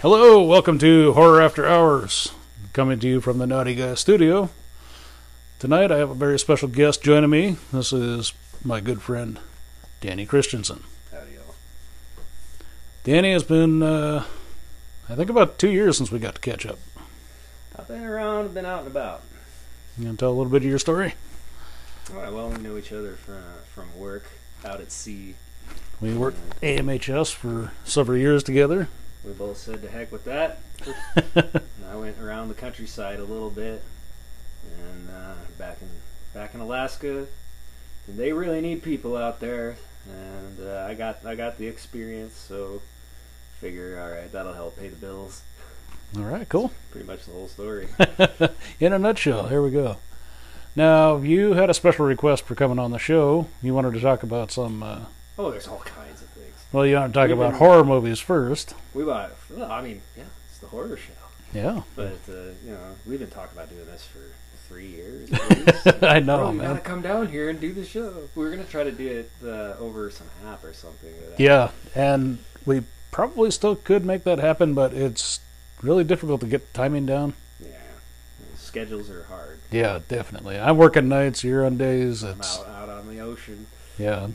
Hello, welcome to Horror After Hours, coming to you from the Naughty Guy Studio. Tonight I have a very special guest joining me. This is my good friend, Danny Christensen. Howdy, y'all. Danny has been, I think about 2 years since we got to catch up. I've been around, been out and about. You want to tell a little bit of your story? All right, well, we know each other from work out at sea. We worked AMHS for several years together. We both said to heck with that. And I went around the countryside a little bit, and back in Alaska, and they really need people out there, and I got the experience, so figure all right, that'll help pay the bills. All right, cool. Pretty much the whole story. In a nutshell, here we go. Now, you had a special request for coming on the show. You wanted to talk about some... Oh, there's all kinds of things. Well, you want to talk about horror movies first. Well, I mean, yeah, it's the horror show. Yeah. But, we've been talking about doing this for 3 years. At least. I know, Bro, you man. gotta come down here and do the show. We're gonna try to do it over some app or something. Yeah, and we probably still could make that happen, but it's really difficult to get timing down. Yeah, schedules are hard. Yeah, definitely. I'm working nights, you're on days. I'm out on the ocean. Yeah.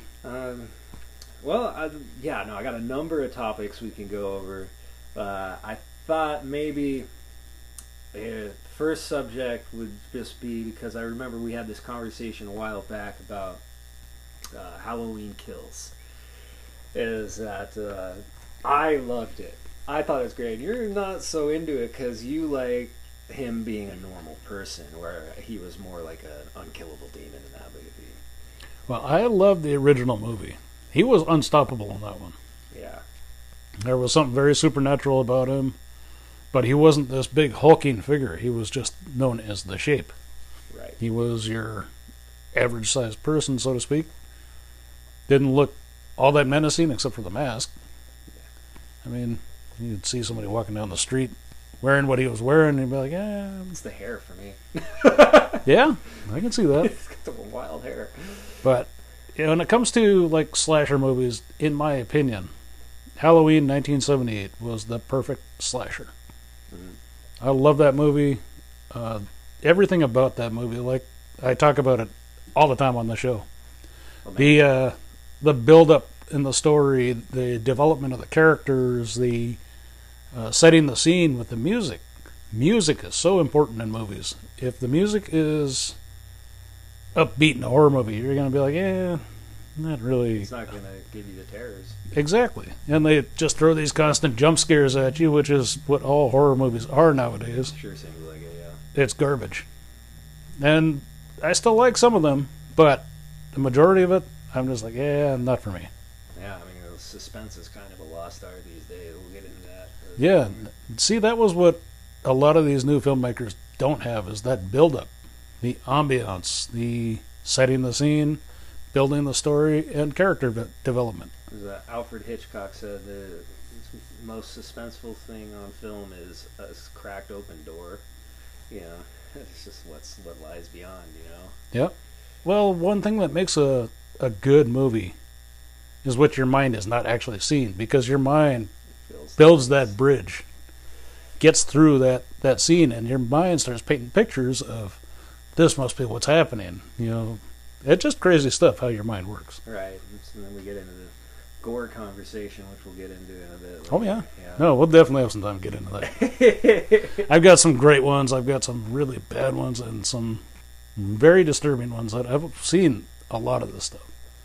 I got a number of topics we can go over. I thought maybe the first subject would just be, because I remember we had this conversation a while back about Halloween Kills. Is that I loved it. I thought it was great. You're not so into it because you like him being a normal person, where he was more like an unkillable demon in that movie. Well, I love the original movie. He was unstoppable in that one. Yeah. There was something very supernatural about him, but he wasn't this big hulking figure. He was just known as the Shape. Right. He was your average-sized person, so to speak. Didn't look all that menacing except for the mask. I mean, you'd see somebody walking down the street wearing what he was wearing, and you'd be like, yeah. It's the hair for me. Yeah, I can see that. It's got the wild hair. But when it comes to like slasher movies, in my opinion, Halloween 1978 was the perfect slasher. Mm-hmm. I love that movie. Everything about that movie, like I talk about it all the time on the show. Oh, the build-up in the story, the development of the characters, the setting the scene with the music. Music is so important in movies. If the music is upbeat in a horror movie, you're going to be like, yeah, not really. It's not going to give you the terrors. Exactly. And they just throw these constant jump scares at you, which is what all horror movies are nowadays. Sure seems like it, yeah. It's garbage. And I still like some of them, but the majority of it, I'm just like, yeah, not for me. Yeah, I mean, the suspense is kind of a lost art these days. We'll get into that. Yeah. See, that was what a lot of these new filmmakers don't have, is that build-up. The ambiance, the setting the scene, building the story, and character development. Alfred Hitchcock said the most suspenseful thing on film is a cracked open door. You know, it's just what lies beyond, you know? Yep. Well, one thing that makes a good movie is what your mind is not actually seeing, because your mind builds that bridge, gets through that scene, and your mind starts painting pictures of this must be what's happening. You know, it's just crazy stuff how your mind works. Right. And then we get into the gore conversation, which we'll get into in a bit. Oh, yeah. No, we'll definitely have some time to get into that. I've got some great ones. I've got some really bad ones and some very disturbing ones. I've seen a lot of this stuff.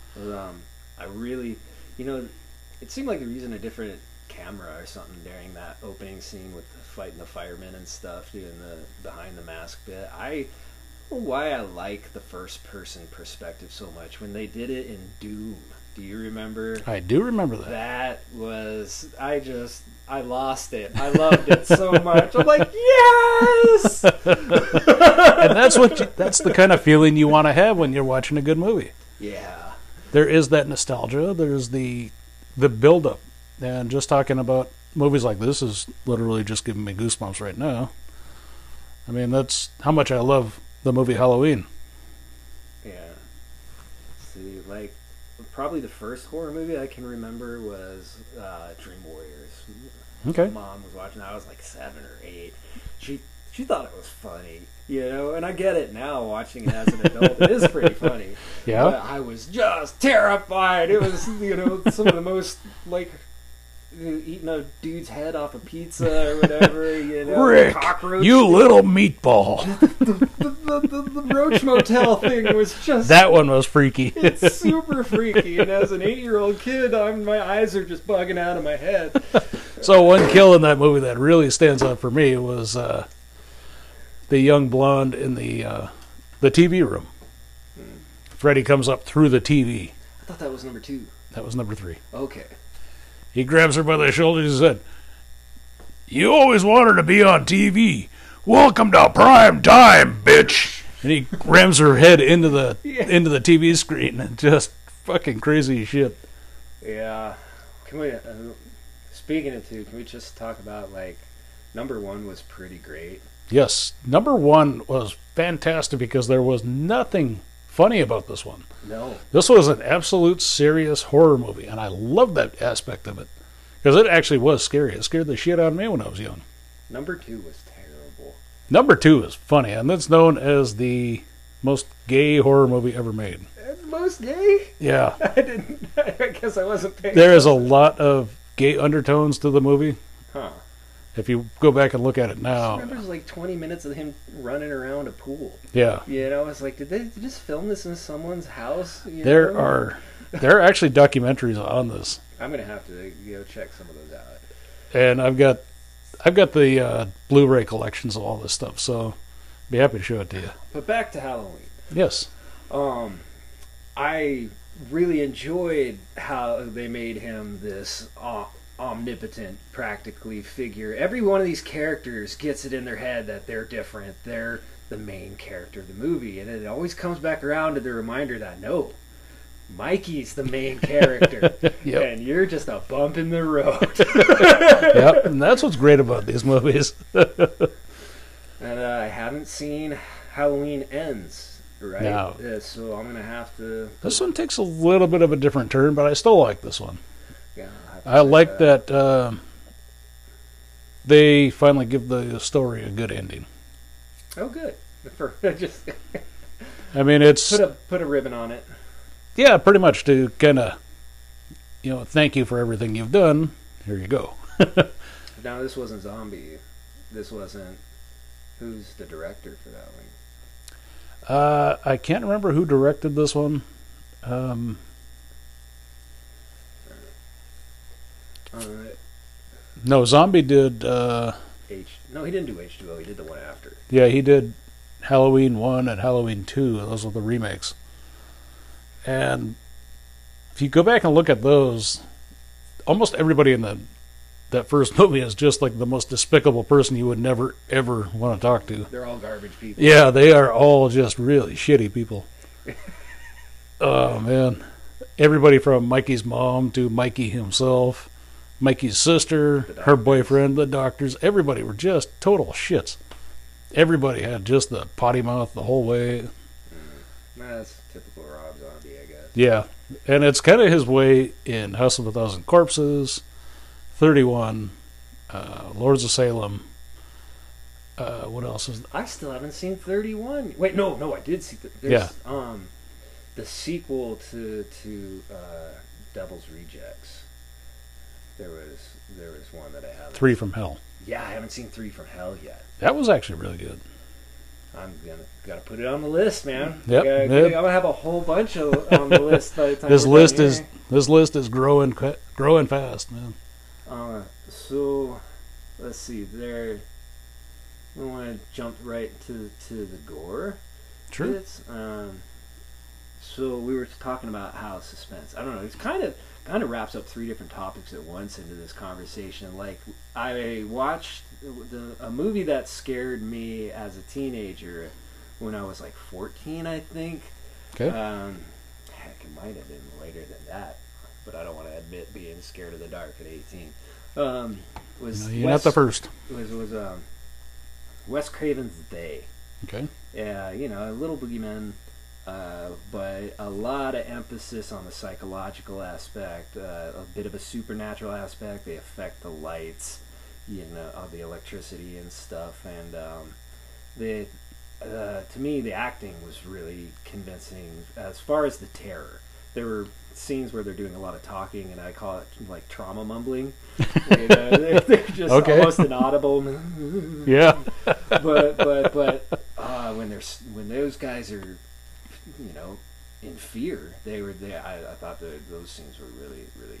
I really, it seemed like they're using a different camera or something during that opening scene with fighting the firemen and stuff, doing the behind the mask bit. I don't know why I like the first person perspective so much. When they did it in Doom, do you remember? I do remember that. That was, I lost it. I loved it so much. I'm like, yes! And that's the kind of feeling you want to have when you're watching a good movie. Yeah. There is that nostalgia. There's the build-up. And just talking about movies like this is literally just giving me goosebumps right now. I mean, that's how much I love the movie Halloween. Yeah. See, probably the first horror movie I can remember was Dream Warriors. Okay. My mom was watching. I was like 7 or 8. She thought it was funny, you know, and I get it now watching it as an adult. It is pretty funny. Yeah. But I was just terrified. It was, you know, some of the most, like, eating a dude's head off a pizza or whatever, you know. Rick, cockroach. you little meatball. The Roach Motel thing was just... That one was freaky. It's super freaky, and as an 8-year-old kid, my eyes are just bugging out of my head. So one kill in that movie that really stands out for me was the young blonde in the TV room. Freddy comes up through the TV. I thought that was number 2. That was number 3. Okay. He grabs her by the shoulders and said, "You always wanted to be on TV. Welcome to prime time, bitch." And he rams her head into the TV screen, and just fucking crazy as shit. Yeah. Can we, speaking of 2, can we just talk about, like, number 1 was pretty great. Yes, number 1 was fantastic because there was nothing funny about this one. No. This was an absolute serious horror movie, and I loved that aspect of it because it actually was scary. It scared the shit out of me when I was young. Number 2 was terrible. Number 2 is funny, and it's known as the most gay horror movie ever made. Most gay? Yeah. I guess I wasn't paying There is a lot of gay undertones to the movie. Huh. If you go back and look at it I now. remember there's like 20 minutes of him running around a pool. Yeah. You know, it's like, did they just film this in someone's house? There are actually documentaries on this. I'm gonna have to go check some of those out. And I've got the Blu-ray collections of all this stuff, so be happy to show it to you. But back to Halloween. Yes. I really enjoyed how they made him this omnipotent, practically figure. Every one of these characters gets it in their head that they're different. They're the main character of the movie, and it always comes back around to the reminder that no, Mikey's the main character, Yep. and you're just a bump in the road. Yep, and that's what's great about these movies. And I haven't seen Halloween Ends, right? No. So I'm gonna have to. This one takes a little bit of a different turn, but I still like this one. Yeah, I like that they finally give the story a good ending. Oh, good. Just I mean, it's put a ribbon on it. yeah, pretty much to kind of thank you for everything you've done. Here you go. Now this wasn't Zombie. This wasn't. Who's the director for that one? I can't remember who directed this one. No, Zombie did. No, he didn't do H2O. He did the one after. Yeah, he did Halloween 1 and Halloween 2. Those were the remakes. And if you go back and look at those, almost everybody in that first movie is just like the most despicable person you would never, ever want to talk to. They're all garbage people. Yeah, they are all just really shitty people. Oh, man. Everybody from Mikey's mom to Mikey himself, Mikey's sister, her boyfriend, the doctors, everybody were just total shits. Everybody had just the potty mouth the whole way. That's typical Rob Zombie, I guess. Yeah, and it's kind of his way in House of a Thousand Corpses, 31, Lords of Salem. What else is? I still haven't seen 31. Wait, no, I did see. There's, the sequel to Devil's Rejects. There was one that I haven't. 3 from Hell. Yeah, I haven't seen 3 from Hell yet. That was actually really good. I'm gotta put it on the list, man. Yep. I'm gonna have a whole bunch of on the list by the time This we're done here. list is growing fast, man. So let's see. There, I want to jump right to the gore. Sure. Bits. So we were talking about how suspense. I don't know. It's kind of wraps up 3 different topics at once into this conversation. Like I watched a movie that scared me as a teenager when I was like 14, I think. Okay. Heck, it might have been later than that, but I don't want to admit being scared of the dark at 18. You're not the first. Was Wes Craven's They. Okay. Yeah, a little boogeyman. But a lot of emphasis on the psychological aspect, a bit of a supernatural aspect. They affect the lights. of the electricity and stuff, and the to me the acting was really convincing as far as the terror. There were scenes where they're doing a lot of talking, and I call it like trauma mumbling. They're just almost inaudible. Yeah. but when those guys are, in fear, I thought those scenes were really really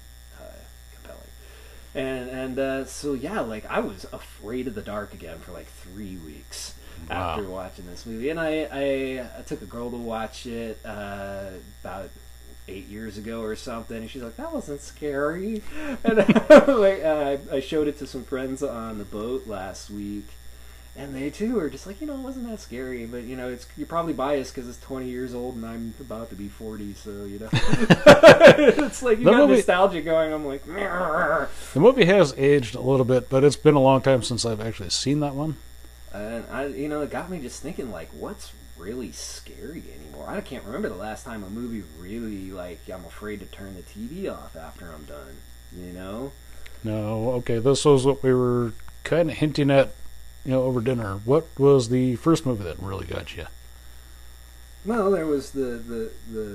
compelling. And so yeah, like I was afraid of the dark again for like 3 weeks. Wow. After watching this movie, and I took a girl to watch it about 8 years ago or something, and she's like, "That wasn't scary." And I showed it to some friends on the boat last week, and they too were just like, it wasn't that scary. But you're probably biased because it's 20 years old, and I'm about to be 40, so it's like you got nostalgia going. I'm like, Meh. The movie has aged a little bit, but it's been a long time since I've actually seen that one. And it got me just thinking, like, what's really scary anymore? I can't remember the last time a movie really, like, I'm afraid to turn the TV off after I'm done, No, okay, this was what we were kind of hinting at, over dinner. What was the first movie that really got you? Well, there was the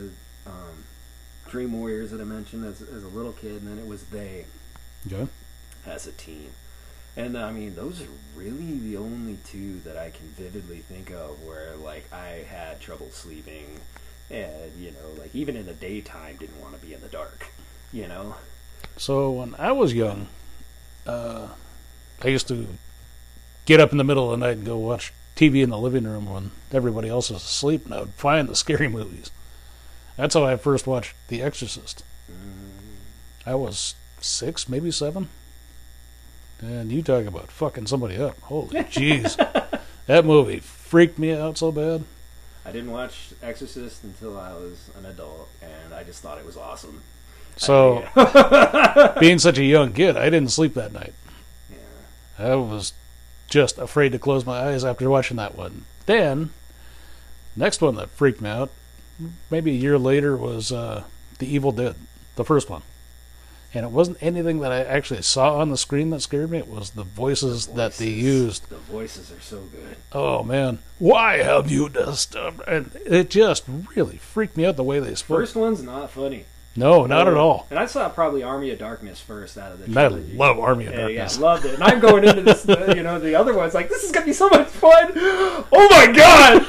Dream Warriors that I mentioned as a little kid, and then it was They as a teen. And I mean, those are really the only two that I can vividly think of where, like, I had trouble sleeping, and like even in the daytime, didn't want to be in the dark. So when I was young, I used to get up in the middle of the night and go watch TV in the living room when everybody else was asleep, and I would find the scary movies. That's how I first watched The Exorcist. I was 6, maybe 7. And you talk about fucking somebody up. Holy jeez. That movie freaked me out so bad. I didn't watch Exorcist until I was an adult, and I just thought it was awesome. So, being such a young kid, I didn't sleep that night. Yeah. I was just afraid to close my eyes after watching that one. Then, next one that freaked me out, maybe a year later, was The Evil Dead, the first one. And it wasn't anything that I actually saw on the screen that scared me. It was the voices that they used. The voices are so good. Oh, man. Why have you disturbed? And it just really freaked me out the way they spoke. First one's not funny. No, not at all. And I saw probably Army of Darkness first out of the trilogy. I love Army of Darkness. Yeah, loved it. And I'm going into this, the other one's like, this is going to be so much fun. Oh, my God.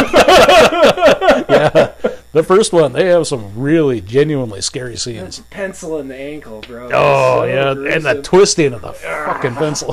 Yeah. The first one, they have some really genuinely scary scenes. That pencil in the ankle, bro. Oh, yeah. Gruesome. And the twisting of the fucking pencil.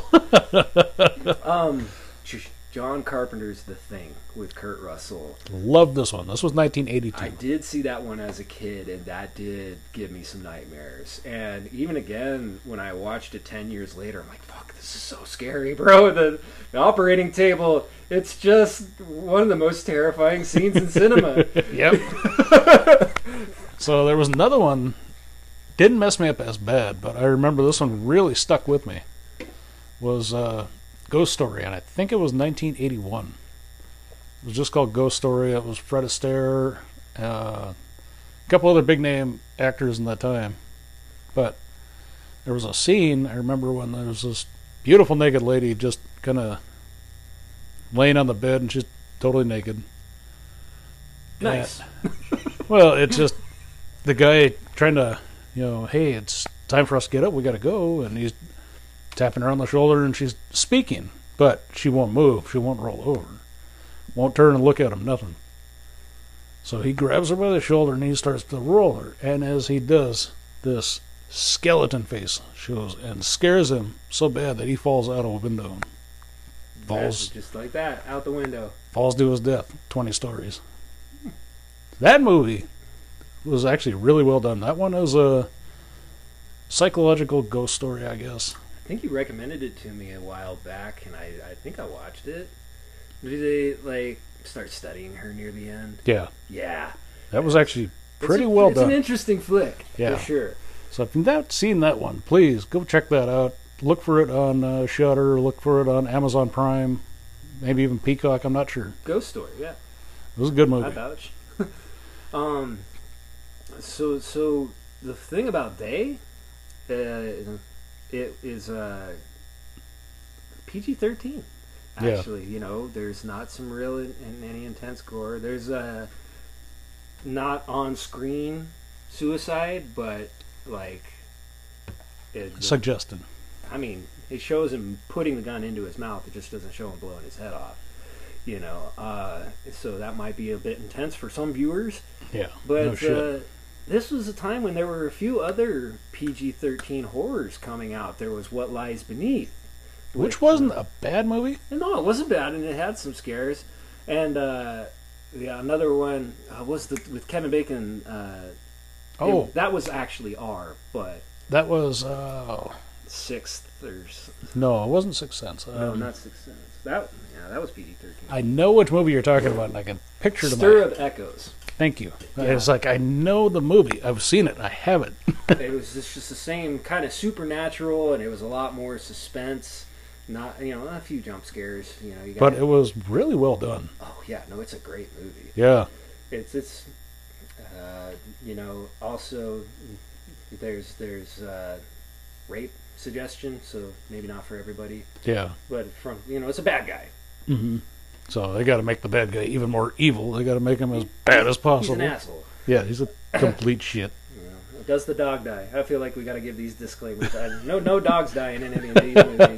John Carpenter's The Thing with Kurt Russell. Love this one. This was 1982. I did see that one as a kid, and that did give me some nightmares. And even again, when I watched it 10 years later, I'm like, fuck, this is so scary, bro. The operating table, it's just one of the most terrifying scenes in cinema. Yep. So there was another one, didn't mess me up as bad, but I remember this one really stuck with me, was Ghost Story, and I think it was 1981. It was just called Ghost Story. It was Fred Astaire, a couple other big name actors in that time. But there was a scene, I remember, when there was this beautiful naked lady just kind of laying on the bed, and she's totally naked. Nice. Well, it's just the guy trying to, hey, it's time for us to get up, we got to go, and he's tapping her on the shoulder, and she's speaking, but she won't move. She won't roll over. Won't turn and look at him, nothing. So he grabs her by the shoulder, and he starts to roll her. And as he does, this skeleton face shows and scares him so bad that he falls out of a window. Falls just like that, out the window. Falls to his death, 20 stories. That movie was actually really well done. That one is a psychological ghost story, I guess. I think you recommended it to me a while back, and I think I watched it. Did they start studying her near the end? Yeah. Yeah. That was actually pretty well done. It's an interesting flick, for sure. So if you've not seen that one, please go check that out. Look for it on Shudder. Look for it on Amazon Prime. Maybe even Peacock. I'm not sure. Ghost Story, yeah. It was a good movie. I vouch. So the thing about They, it is PG-13. Yeah. Actually, you know, there's not some real any intense gore. There's not on screen suicide, but like Suggested. I mean, it shows him putting the gun into his mouth. It just doesn't show him blowing his head off. You know, so that might be a bit intense for some viewers. Yeah. But No shit. this was a time when there were a few other PG-13 horrors coming out. There was What Lies Beneath, Which wasn't a bad movie. no, it wasn't bad, and it had some scares. And yeah, another one was with Kevin Bacon. That was actually R, but That was Sixth or no, it wasn't Sixth Sense. no, not Sixth Sense. That was PG-13. I know which movie you're talking about, and I can picture the Stir of Echoes. Thank you. Yeah. It's like I know the movie. I've seen it. I haven't. It was just the same kind of supernatural, and it was a lot more suspense. Not a few jump scares. You know, you got. But it was really well done. Oh yeah, no, it's a great movie. Yeah. It's also there's rape suggestion, so maybe not for everybody. Yeah. But from it's a bad guy. Mm-hmm. So they got to make the bad guy even more evil. They got to make him as bad as possible. He's an asshole. Yeah, he's a complete shit. Does the dog die? I feel like we got to give these disclaimers. No dogs die in any of these movies.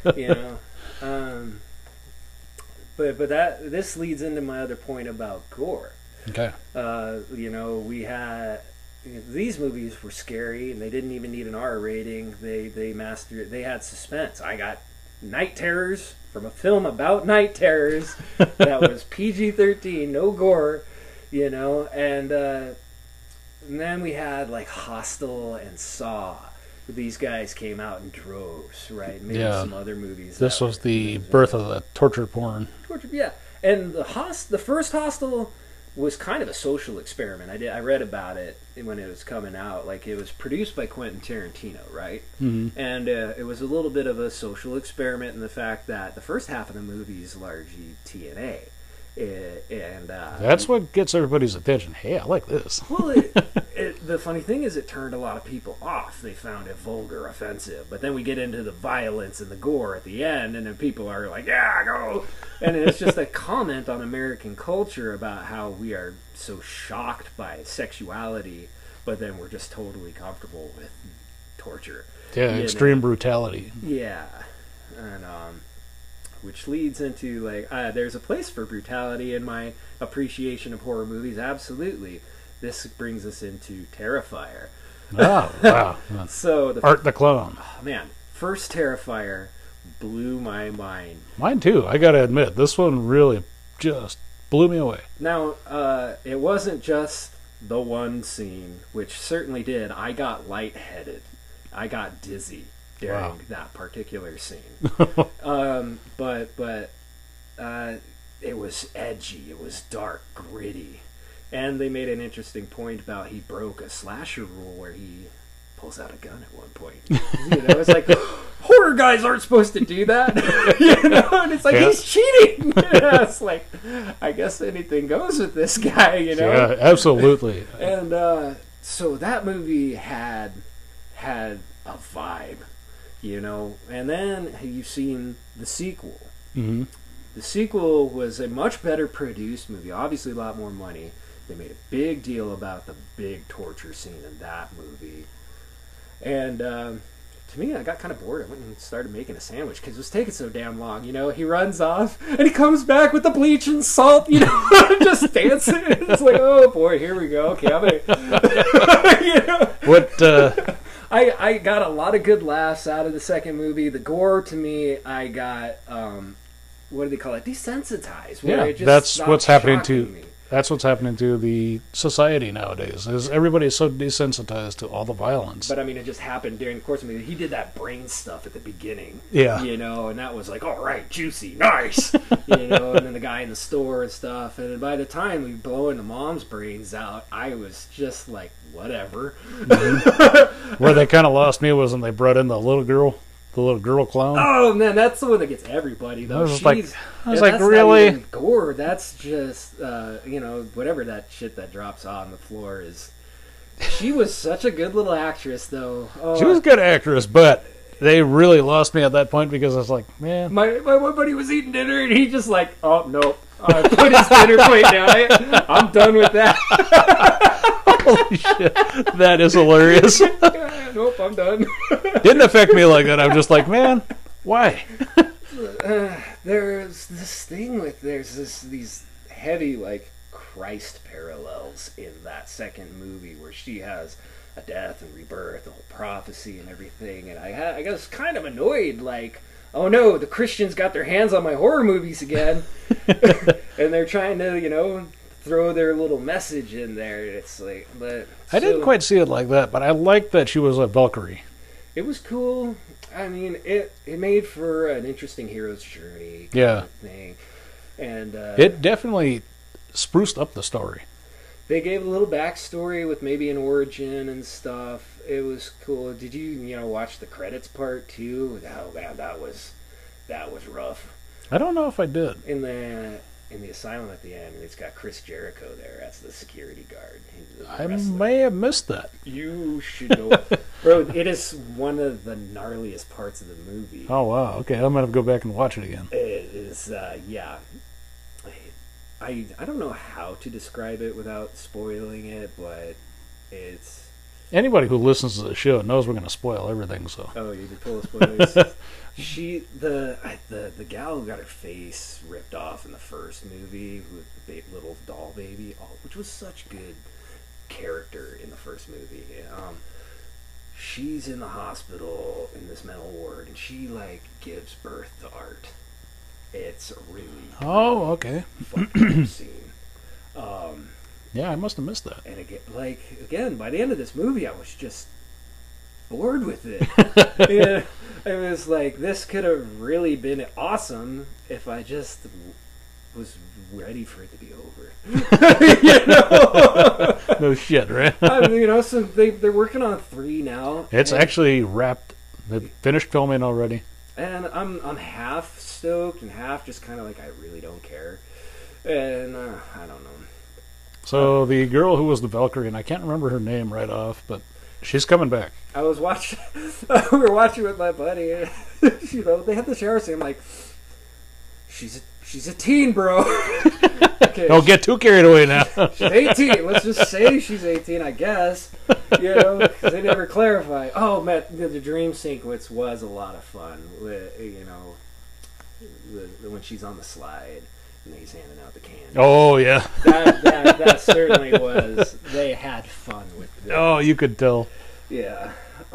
But this leads into my other point about gore. Okay. We had these movies were scary, and they didn't even need an R rating. They mastered it. They had suspense. I got Night Terrors from a film about night terrors that was PG-13, no gore, and then we had like Hostel and Saw. These guys came out in droves, right? Maybe some other movies. This was the birth of the torture porn. Yeah, and the first Hostel was kind of a social experiment. I read about it when it was coming out. Like, it was produced by Quentin Tarantino, right? Mm-hmm. And it was a little bit of a social experiment in the fact that the first half of the movie is largely TNA. That's what gets everybody's attention. Hey, I like this. Well, the funny thing is, it turned a lot of people off. They found it vulgar, offensive. But then we get into the violence and the gore at the end, and then people are like, "Yeah, go!" And it's just a comment on American culture about how we are so shocked by sexuality, but then we're just totally comfortable with torture. Yeah, extreme brutality. Yeah, and which leads into there's a place for brutality in my appreciation of horror movies. Absolutely. This brings us into Terrifier. Oh, wow. So Art the Clown. Oh, man, first Terrifier blew my mind. Mine too. I got to admit, this one really just blew me away. Now, it wasn't just the one scene, which certainly did. I got lightheaded. I got dizzy during that particular scene. But it was edgy. It was dark, gritty. And they made an interesting point about he broke a slasher rule where he pulls out a gun at one point. It's like, horror guys aren't supposed to do that. And it's like, he's cheating. It's like, I guess anything goes with this guy, Yeah, absolutely. And so that movie had a vibe, And then you've seen the sequel. Mm-hmm. The sequel was a much better produced movie, obviously a lot more money. They made a big deal about the big torture scene in that movie. And to me, I got kind of bored. I went and started making a sandwich because it was taking so damn long. He runs off and he comes back with the bleach and salt, just dancing. It's like, oh boy, here we go. Okay, I'm gonna, What? I got a lot of good laughs out of the second movie. The gore, to me, I got what do they call it? Desensitized. Yeah, it just that's what's happening to me. That's what's happening to the society nowadays. Is everybody's so desensitized to all the violence. But I mean, it just happened during the course of the movie. He did that brain stuff at the beginning. Yeah. And that was like, all right, juicy, nice. And then the guy in the store and stuff. And by the time we blowing the mom's brains out, I was just like, whatever. Mm-hmm. Where they kind of lost me was when they brought in the little girl clown. Oh man, that's the one that gets everybody though. I was like, that's really? Not even gore. That's just whatever that shit that drops on the floor is. She was such a good little actress though. She was a good actress, but they really lost me at that point because I was like, man, My one buddy was eating dinner and he just like, oh no, put his dinner plate down. I'm done with that. holy shit, that is hilarious. Nope, I'm done. Didn't affect me like that. I'm just like, man, why? There's this thing with these heavy like Christ parallels in that second movie where she has a death and rebirth, the whole prophecy and everything, and I was kind of annoyed, like, oh no, the Christians got their hands on my horror movies again, and they're trying to, throw their little message in there. It's like, but I didn't quite see it like that, but I liked that she was a Valkyrie. It was cool. I mean, it made for an interesting hero's journey Yeah. thing, and It definitely spruced up the story. they gave a little backstory with maybe an origin and stuff. It was cool. Did you watch the credits part too? Oh man, that was rough. I don't know if I did. In the asylum at the end, it's got Chris Jericho there as the security guard. He's the I wrestler. may have missed that. You should go, bro. It is one of the gnarliest parts of the movie. Oh, wow. Okay, I'm going to go back and watch it again. It is, yeah. I don't know how to describe it without spoiling it, but it's... Anybody who listens to the show knows we're going to spoil everything, so. Oh, you did pull the spoilers. The gal who got her face ripped off in the first movie with the little doll baby, which was such good character in the first movie. She's in the hospital in this mental ward, and she like gives birth to Art. It's a really Oh, okay. fucking scene. Yeah, I must have missed that. And again, by the end of this movie, I was just bored with it. Yeah, it was like, this could have really been awesome if I just was ready for it to be over. No shit, right? So they're working on 3 now. It's and, actually wrapped. They finished filming already. and I'm half stoked and half just kind of like, I really don't care. And I don't know. So the girl who was the Valkyrie, and I can't remember her name right off, but she's coming back. I was watching. We were watching with my buddy. And, they had the shower scene. I'm like, she's a teen, bro. Okay, Don't get too carried away now. she's 18. Let's just say she's 18, I guess. Because they never clarify. Oh man, the dream sequence was a lot of fun. When she's on the slide and he's handing out the candy. Oh yeah. That certainly was. They had fun with it. Oh, you could tell. Yeah.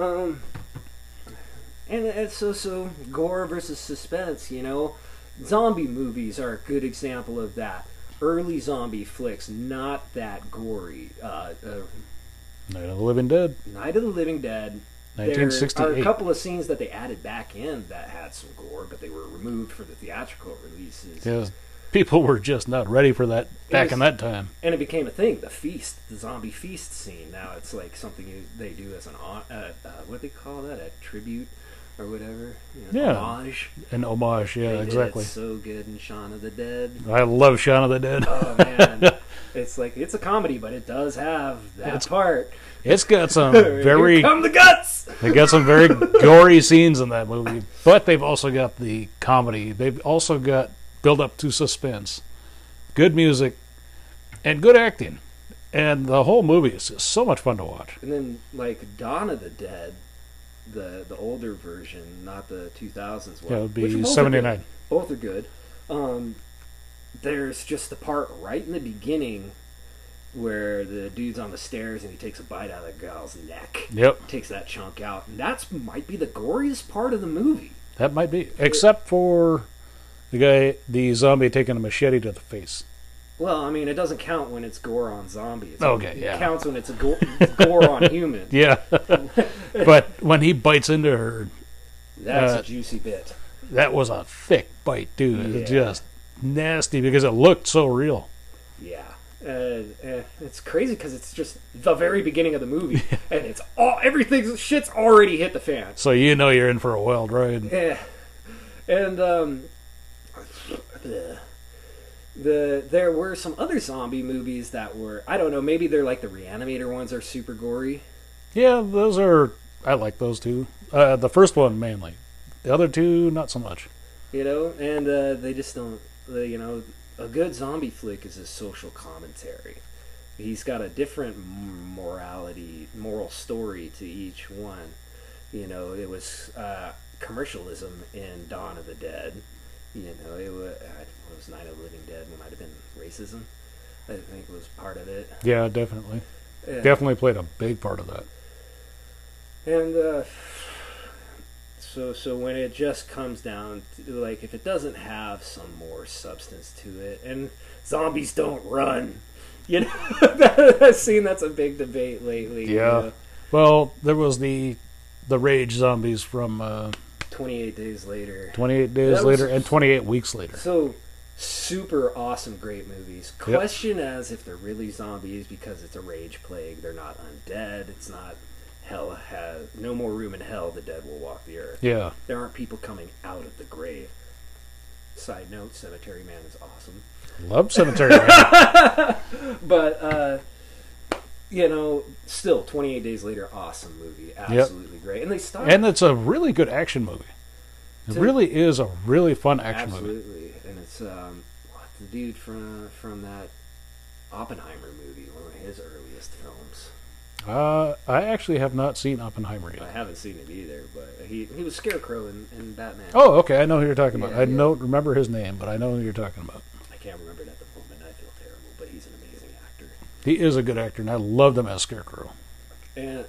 And so gore versus suspense, Zombie movies are a good example of that. Early zombie flicks, not that gory. Night of the Living Dead. Night of the Living Dead. 1968. There are a couple of scenes that they added back in that had some gore, but they were removed for the theatrical releases. Yeah, people were just not ready for that back in that time. And it became a thing. The zombie feast scene. Now it's like something they do as an what do they call that? A tribute or whatever. Yeah. Homage. An homage, yeah, They did exactly. it so good in Shaun of the Dead. I love Shaun of the Dead. Oh man, it's a comedy, but it does have that part. It's got some Here very come the guts. they got some very gory scenes in that movie, but they've also got the comedy. They've also got build up to suspense, good music, and good acting. And the whole movie is just so much fun to watch. And then like Dawn of the Dead, the older version, not the 2000s one. Yeah, it would which be both are 79. good. Both are good. There's just the part right in the beginning where the dude's on the stairs and he takes a bite out of the gal's neck. Yep, Takes that chunk out, and that's might be the goriest part of the movie. that might be. Except for the zombie taking a machete to the face. Well, I mean, it doesn't count when it's gore on zombies. Okay, yeah. It counts when it's gore on human. Yeah, but when he bites into her, That's a juicy bit. that was a thick bite too. It was Yeah. just nasty because it looked so real. Yeah. It's crazy because it's just the very beginning of the movie, and it's shit's already hit the fan. So you know you're in for a wild ride. Yeah, and there were some other zombie movies that were, I don't know, maybe they're like the Reanimator ones are super gory. Yeah, those are I like those two. The first one mainly. The other two, not so much. You know, and they just don't. You know, a good zombie flick is a social commentary. He's got a different moral story to each one. You know, it was commercialism in Dawn of the Dead. You know, it was Night of the Living Dead. It might have been racism. I think was part of it. Yeah, definitely. Definitely played a big part of that. And so when it just comes down to, like, if it doesn't have some more substance to it, and zombies don't run, you know, I've seen that's a big debate lately. Yeah. You know? Well, there was the Rage zombies from 28 Days Later. 28 Days Later and 28 Weeks Later. So super awesome, great movies. Question as if they're really zombies because it's a rage plague. They're not undead. It's not hell has no more room in hell. The dead will walk the earth. Yeah. There aren't people coming out of the grave. Side note: Cemetery Man is awesome. Love Cemetery Man. But you know, still 28 Days Later, awesome movie, absolutely great. And they start, and it's a really good action movie. It really is a really fun action movie. Absolutely, and it's the dude from that Oppenheimer movie, one of his earliest films. I actually have not seen Oppenheimer I yet. haven't seen it either, but he was Scarecrow in Batman. Oh, okay, I know who you're talking about. Yeah, I don't remember his name, but I know who you're talking about. I can't remember it at the moment. I feel terrible, but he's an amazing actor. He is a good actor, and I loved him as Scarecrow. And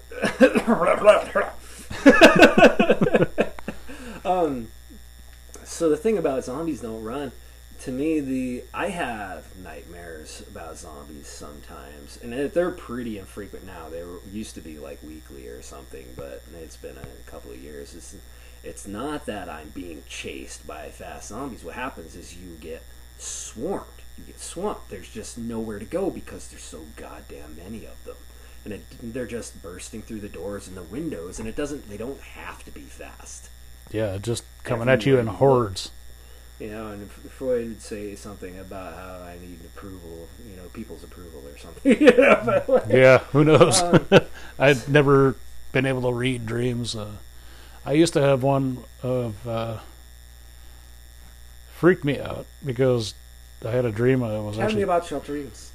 so the thing about Zombies Don't Run, to me, I have nightmares about zombies sometimes, and they're pretty infrequent now. They used to be like weekly or something, but it's been a couple of years. It's not that I'm being chased by fast zombies. What happens is you get swarmed. You get swamped. There's just nowhere to go because there's so goddamn many of them. And they're just bursting through the doors and the windows, and they don't have to be fast. Yeah, just coming at you in hordes. You know, and Freud would say something about how I need approval, you know, people's approval or something. You know, but like, Yeah, who knows? I'd never been able to read dreams. I used to have one of freaked me out because I had a dream. I was tell actually me about your dreams.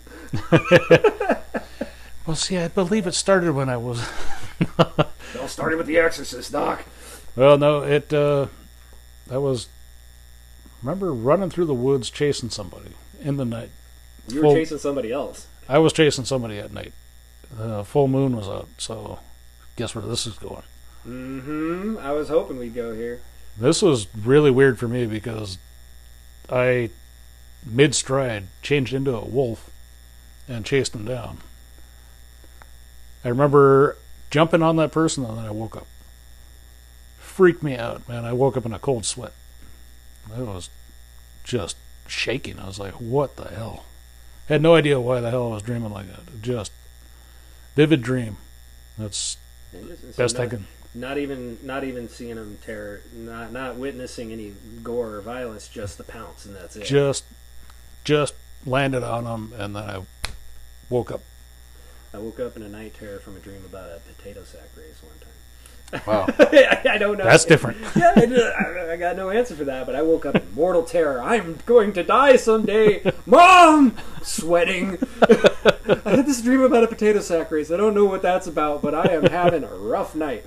Well, see, I believe it started when I was. It all started with The Exorcist, Doc. Well, no, I was. Remember running through the woods chasing somebody in the night. You were chasing somebody else. I was chasing somebody at night. Full moon was out, so guess where this is going. Mm-hmm. I was hoping we'd go here. This was really weird for me because I, mid-stride, changed into a wolf and chased him down. I remember jumping on that person and then I woke up. Freaked me out, man. I woke up in a cold sweat. I was just shaking. I was like, what the hell? Had no idea why the hell I was dreaming like that. Just vivid dream. That's best I can. Not even seeing them tear, not witnessing any gore or violence, just the pounce, and that's it. Just landed on them, and then I woke up. I woke up in a night terror from a dream about a potato sack race one time. Wow. I don't know. That's different. Yeah, I got no answer for that, but I woke up in mortal terror. I'm going to die someday. Mom! Sweating. I had this dream about a potato sack race. I don't know what that's about, but I am having a rough night.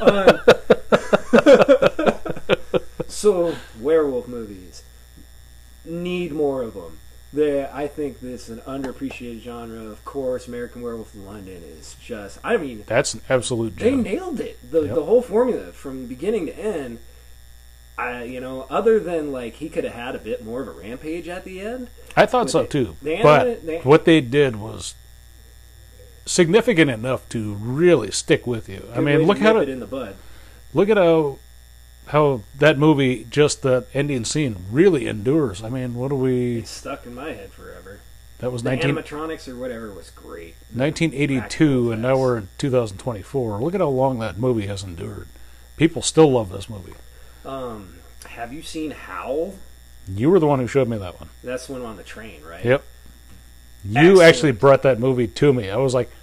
So, werewolf movies. Need more of them. I think this is an underappreciated genre. Of course, American Werewolf in London is just... I mean... That's an absolute They gem. nailed it. The whole formula from beginning to end. Other than, like, he could have had a bit more of a rampage at the end. I thought so, too. But what they did was significant enough to really stick with you. I mean, look at it in the bud. Look at how that movie, just that ending scene, really endures. I mean, It's stuck in my head forever. That was animatronics or whatever was great. 1982, and now we're in 2024. Look at how long that movie has endured. People still love this movie. Have you seen Howl? You were the one who showed me that one. That's one on the train, right? Yep. You Excellent. actually brought that movie to me. I was like,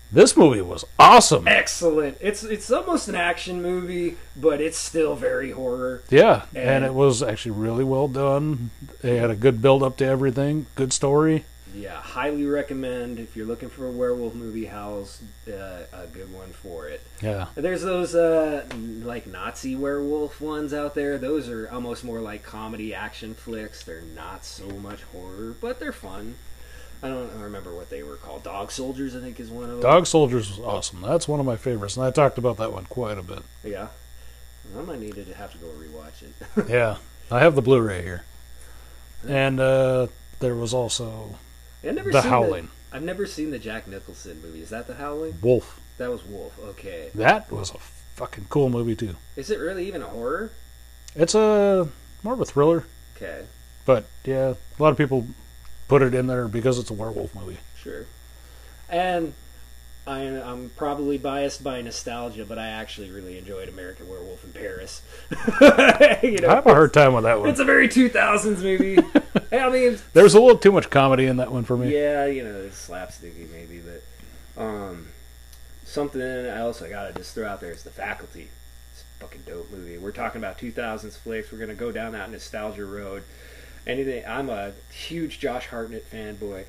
This movie was awesome. Excellent. It's almost an action movie, but it's still very horror. Yeah, and it was actually really well done. They had a good build up to everything. Good story. Yeah, highly recommend if you're looking for a werewolf movie. Howl's a good one for it. Yeah. There's those like Nazi werewolf ones out there. Those are almost more like comedy action flicks. They're not so much horror, but they're fun. I don't remember what they were called. Dog Soldiers, I think, is one of them. Dog Soldiers was awesome. That's one of my favorites, and I talked about that one quite a bit. Yeah. I might need to have to go rewatch it. Yeah. I have the Blu-ray here. And there was also The Howling. I've never seen the Jack Nicholson movie. Is that The Howling? Wolf. That was Wolf. Okay. That was a fucking cool movie, too. Is it really even a horror? It's more of a thriller. Okay. But, yeah, a lot of people put it in there because it's a werewolf movie. Sure. And I'm probably biased by nostalgia, but I actually really enjoyed American Werewolf in Paris. I have a hard time with that one. It's a very 2000s movie. I mean, there was a little too much comedy in that one for me. Yeah, it's slapsticky maybe, but something else I gotta just throw out there is The Faculty. It's a fucking dope movie. We're talking about 2000s flicks. We're gonna go down that nostalgia road. Anything. I'm a huge Josh Hartnett fanboy.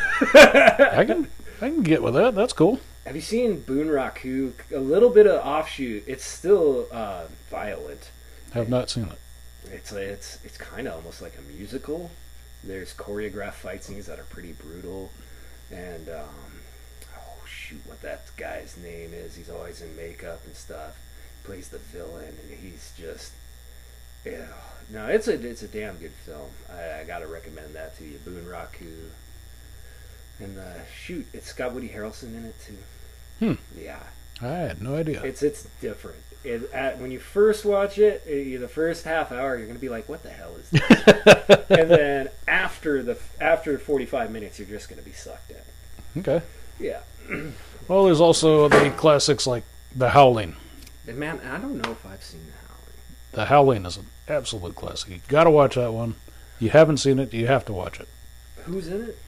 I can get with that. That's cool. Have you seen Boon Raku? A little bit of offshoot. It's still violent. Have not seen it. It's kind of almost like a musical. There's choreographed fight scenes that are pretty brutal, and oh shoot, what that guy's name is? He's always in makeup and stuff. Plays the villain, and he's just yeah. No, it's a damn good film. I gotta recommend that to you. Boon Raku. And shoot, it's got Woody Harrelson in it too. Yeah. I had no idea. It's different. When you first watch it, the first half hour, you're gonna be like, "What the hell is this?" And then after 45 minutes, you're just gonna be sucked in. Okay. Yeah. Well, there's also the classics like The Howling. And man, I don't know if I've seen The Howling. The Howling is an absolute classic. You gotta watch that one. You haven't seen it, you have to watch it. Who's in it?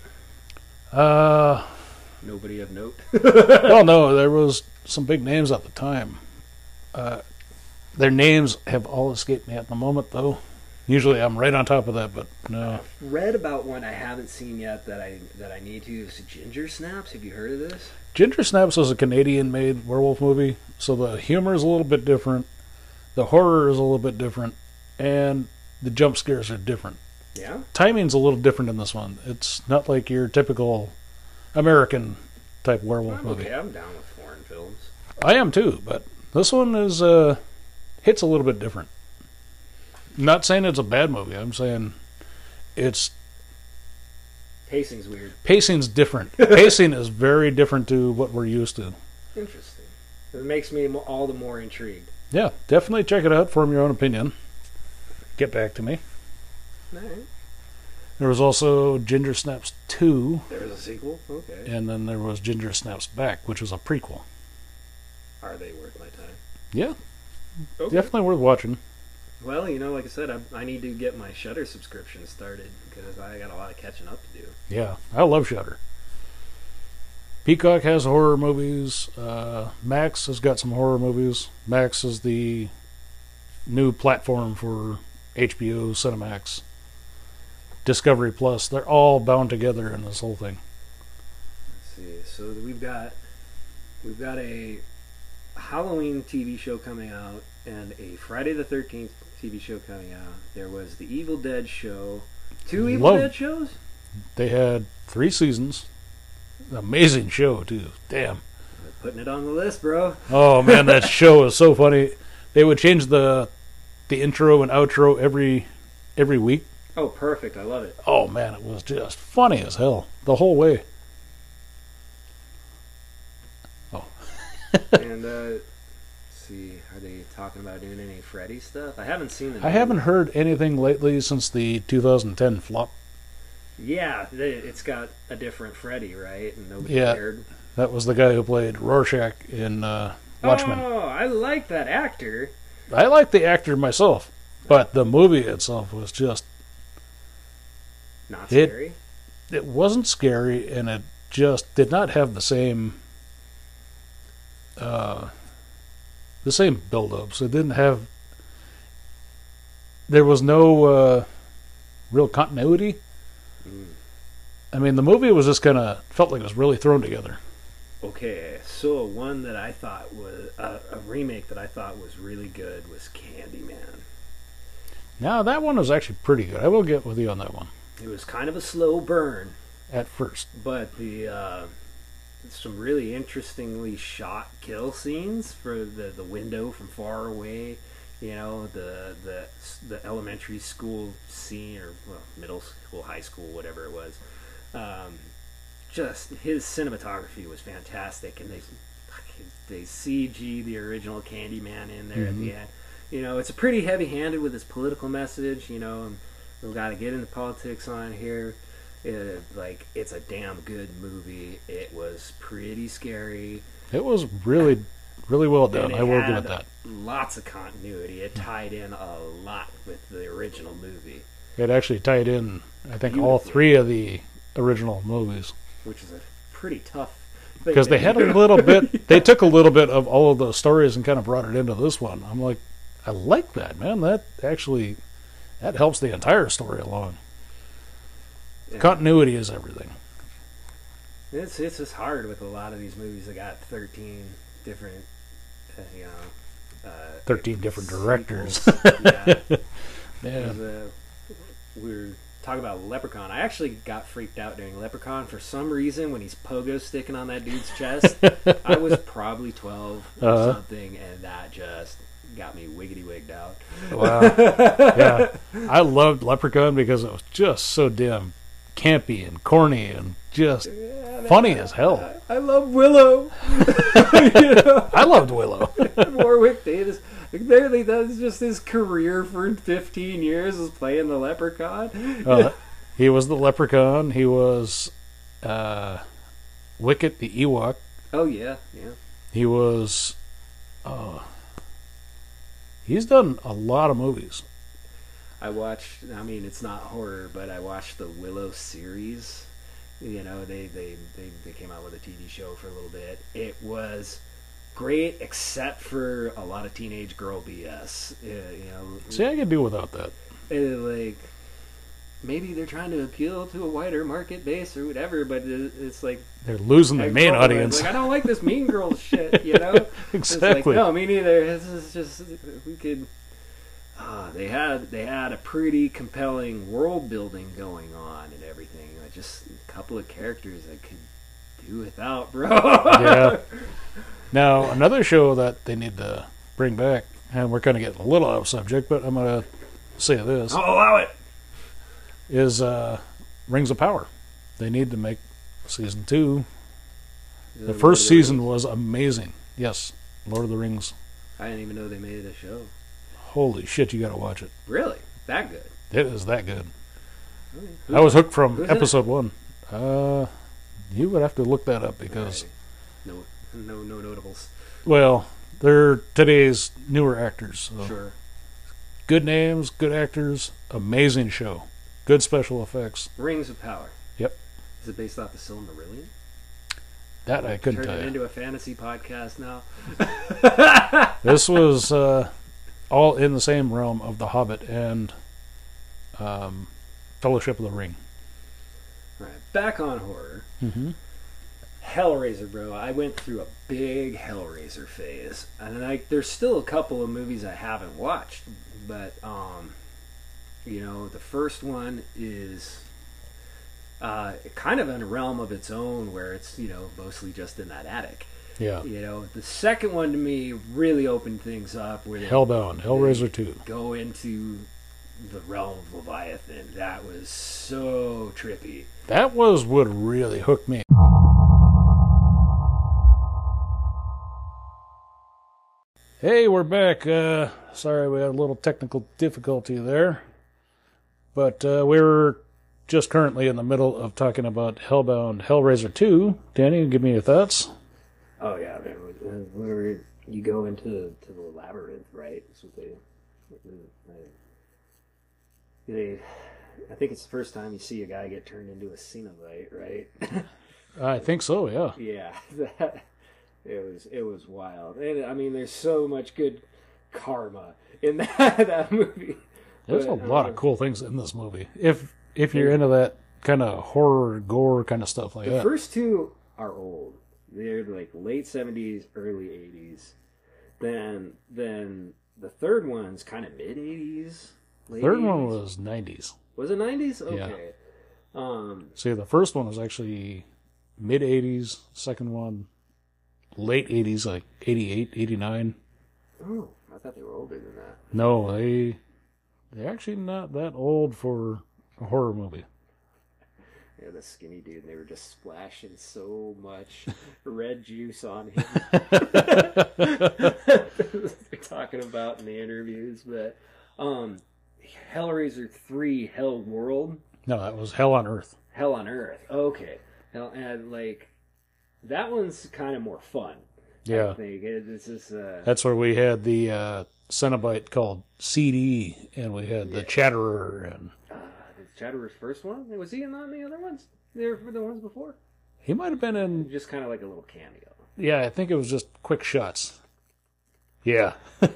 Nobody of note. Well, no, there was some big names at the time. Their names have all escaped me at the moment, though. Usually I'm right on top of that, but no. I've read about one I haven't seen yet that I need to. It's Ginger Snaps. Have you heard of this? Ginger Snaps was a Canadian-made werewolf movie, so the humor is a little bit different, the horror is a little bit different, and the jump scares are different. Yeah? Timing's a little different in this one. It's not like your typical American type werewolf movie. Okay, I'm down with foreign films. I am too, but this one is hits a little bit different. I'm not saying it's a bad movie. I'm saying it's pacing's weird. Pacing's different. Pacing is very different to what we're used to. Interesting. It makes me all the more intrigued. Yeah, definitely check it out. Form your own opinion. Get back to me. All right. There was also Ginger Snaps 2. There was a sequel? Okay. And then there was Ginger Snaps Back, which was a prequel. Are they worth my time? Yeah. Okay. Definitely worth watching. Well, like I said, I need to get my Shudder subscription started because I got a lot of catching up to do. Yeah, I love Shudder. Peacock has horror movies. Max has got some horror movies. Max is the new platform for HBO, Cinemax, Discovery Plus. They're all bound together in this whole thing. Let's see. So we've got a Halloween TV show coming out and a Friday the 13th TV show coming out. There was the Evil Dead show. 2 Evil Dead shows? They had 3 seasons. Amazing show, too. Damn. Putting it on the list, bro. Oh, man, that show is so funny. They would change the intro and outro every week. Oh, perfect. I love it. Oh, man, it was just funny as hell the whole way. Oh. And, let's see, are they talking about doing any Freddy stuff? I haven't seen it. I haven't heard anything lately since the 2010 flop. Yeah, it's got a different Freddy, right? And nobody cared. That was the guy who played Rorschach in Watchmen. Oh, I like that actor. I like the actor myself, but the movie itself was just... Not scary? It wasn't scary, and it just did not have the same the same build-ups. It didn't have. There was no real continuity. I mean, the movie was just kind of felt like it was really thrown together. Okay, so one that I thought was a remake that I thought was really good was Candyman. Now that one was actually pretty good. I will get with you on that one. It was kind of a slow burn at first, but the some really interestingly shot kill scenes for the window from far away. You know, the elementary school scene, or well, middle school, high school, whatever it was. Just his cinematography was fantastic, and they CG the original Candyman in there at the end. You know, it's a pretty heavy-handed with its political message. You know, and we've got to get into politics on here. It's a damn good movie. It was pretty scary. It was really, really well done. I will give it that. Lots of continuity. It tied in a lot with the original movie. It actually tied in, I think, all three of the original movies. Which is a pretty tough thing. Because they had a little bit, they took a little bit of all of those stories and kind of brought it into this one. I'm like, I like that, man. That actually, that helps the entire story along. Yeah. Continuity is everything. It's just hard with a lot of these movies that got 13 different, 13 different directors. Yeah. We're talking about Leprechaun. I actually got freaked out during Leprechaun for some reason when he's pogo sticking on that dude's chest. I was probably 12 or something, and that just got me wiggity-wigged out. Wow. Yeah. I loved Leprechaun because it was just so damn campy and corny and just funny as hell. I love Willow. I loved Willow. Warwick Davis. Literally, that's just his career for 15 years, is playing the Leprechaun. He was the Leprechaun. He was Wicket the Ewok. Oh, yeah. He was... he's done a lot of movies. I watched, I mean, it's not horror, but I watched the Willow series. You know, they came out with a TV show for a little bit. It was great, except for a lot of teenage girl BS. See, I could do without that. Maybe they're trying to appeal to a wider market base or whatever, but it's like they're losing the main audience. I don't like this Mean Girls shit, you know. Exactly. It's no, me neither. This is just we could. They had a pretty compelling world building going on and everything. Just a couple of characters I could do without, bro. Yeah. Now, another show that they need to bring back, and we're kind of getting a little out of subject, but I'm going to say this. I'll allow it. Is Rings of Power. They need to make season 2. The first season was amazing. Yes, Lord of the Rings. I didn't even know they made it a show. Holy shit, you got to watch it. Really? That good? It is that good. I was hooked from episode 1. You would have to look that up because... Right. No notables. Well, they're today's newer actors. So. Sure. Good names, good actors, amazing show. Good special effects. Rings of Power. Yep. Is it based off the Silmarillion? That I couldn't tell you. Turn it into a fantasy podcast now. This was all in the same realm of The Hobbit and Fellowship of the Ring. All right, back on horror. Mm-hmm. Hellraiser, bro. I went through a big Hellraiser phase, and there's still a couple of movies I haven't watched, but the first one is kind of in a realm of its own, where it's mostly just in that attic. Yeah. The second one to me really opened things up. Where Hellbound, Hellraiser 2. Go into the realm of Leviathan. That was so trippy. That was what really hooked me. Hey, we're back. Sorry we had a little technical difficulty there. But we're just currently in the middle of talking about Hellbound, Hellraiser 2. Danny, give me your thoughts. Oh, yeah. Whenever you go into the labyrinth, right? That's what I think it's the first time you see a guy get turned into a Cenobite, right? I think so, yeah. Yeah. It was wild. And I mean, there's so much good karma in that movie. There's a lot of cool things in this movie. If you're into that kind of horror, gore kind of stuff like The that. first two are old. They're like late 70s, early 80s. Then the third one's kind of mid 80s. Third 80s. one was 90s. Was it 90s? Okay. See, the first one was actually mid 80s. Second one, late 80s, like 88, 89. Oh, I thought they were older than that. No, they're actually not that old for a horror movie. Yeah, the skinny dude, and they were just splashing so much red juice on him. They're talking about in the interviews, but Hellraiser 3 Hell World. No, that was Hell on Earth. Hell on Earth. Okay. And like that one's kind of more fun. Yeah. I think this is That's where we had the Cenobite called CD, and we had the Chatterer, and Chatterer's first one. Was he in on the other ones? They were the ones before. he might have been in. Just kind of like a little cameo. Yeah, I think it was just quick shots. Yeah.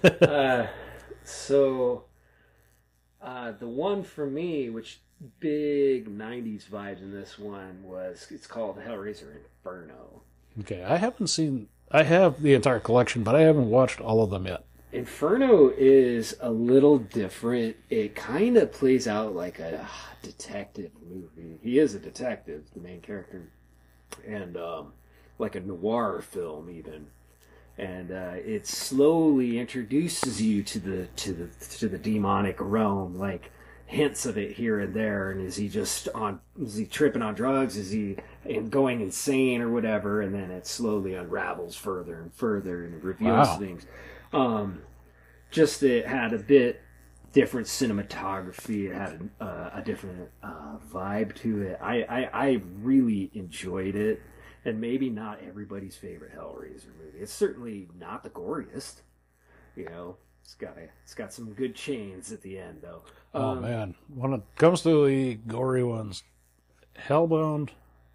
So the one for me, which big 90s vibes in this one, it's called Hellraiser Inferno. Okay, I have the entire collection, but I haven't watched all of them yet. Inferno is a little different. It kind of plays out like a detective movie. He is a detective, the main character, and like a noir film even. And it slowly introduces you to the demonic realm, like hints of it here and there. And is he tripping on drugs? Is he going insane or whatever? And then it slowly unravels further and further and reveals things. Just it had a bit different cinematography. It had a different vibe to it. I really enjoyed it, and maybe not everybody's favorite Hellraiser movie. It's certainly not the goriest. You know, it's got some good chains at the end though. Oh man, when it comes to the gory ones, Hellbound's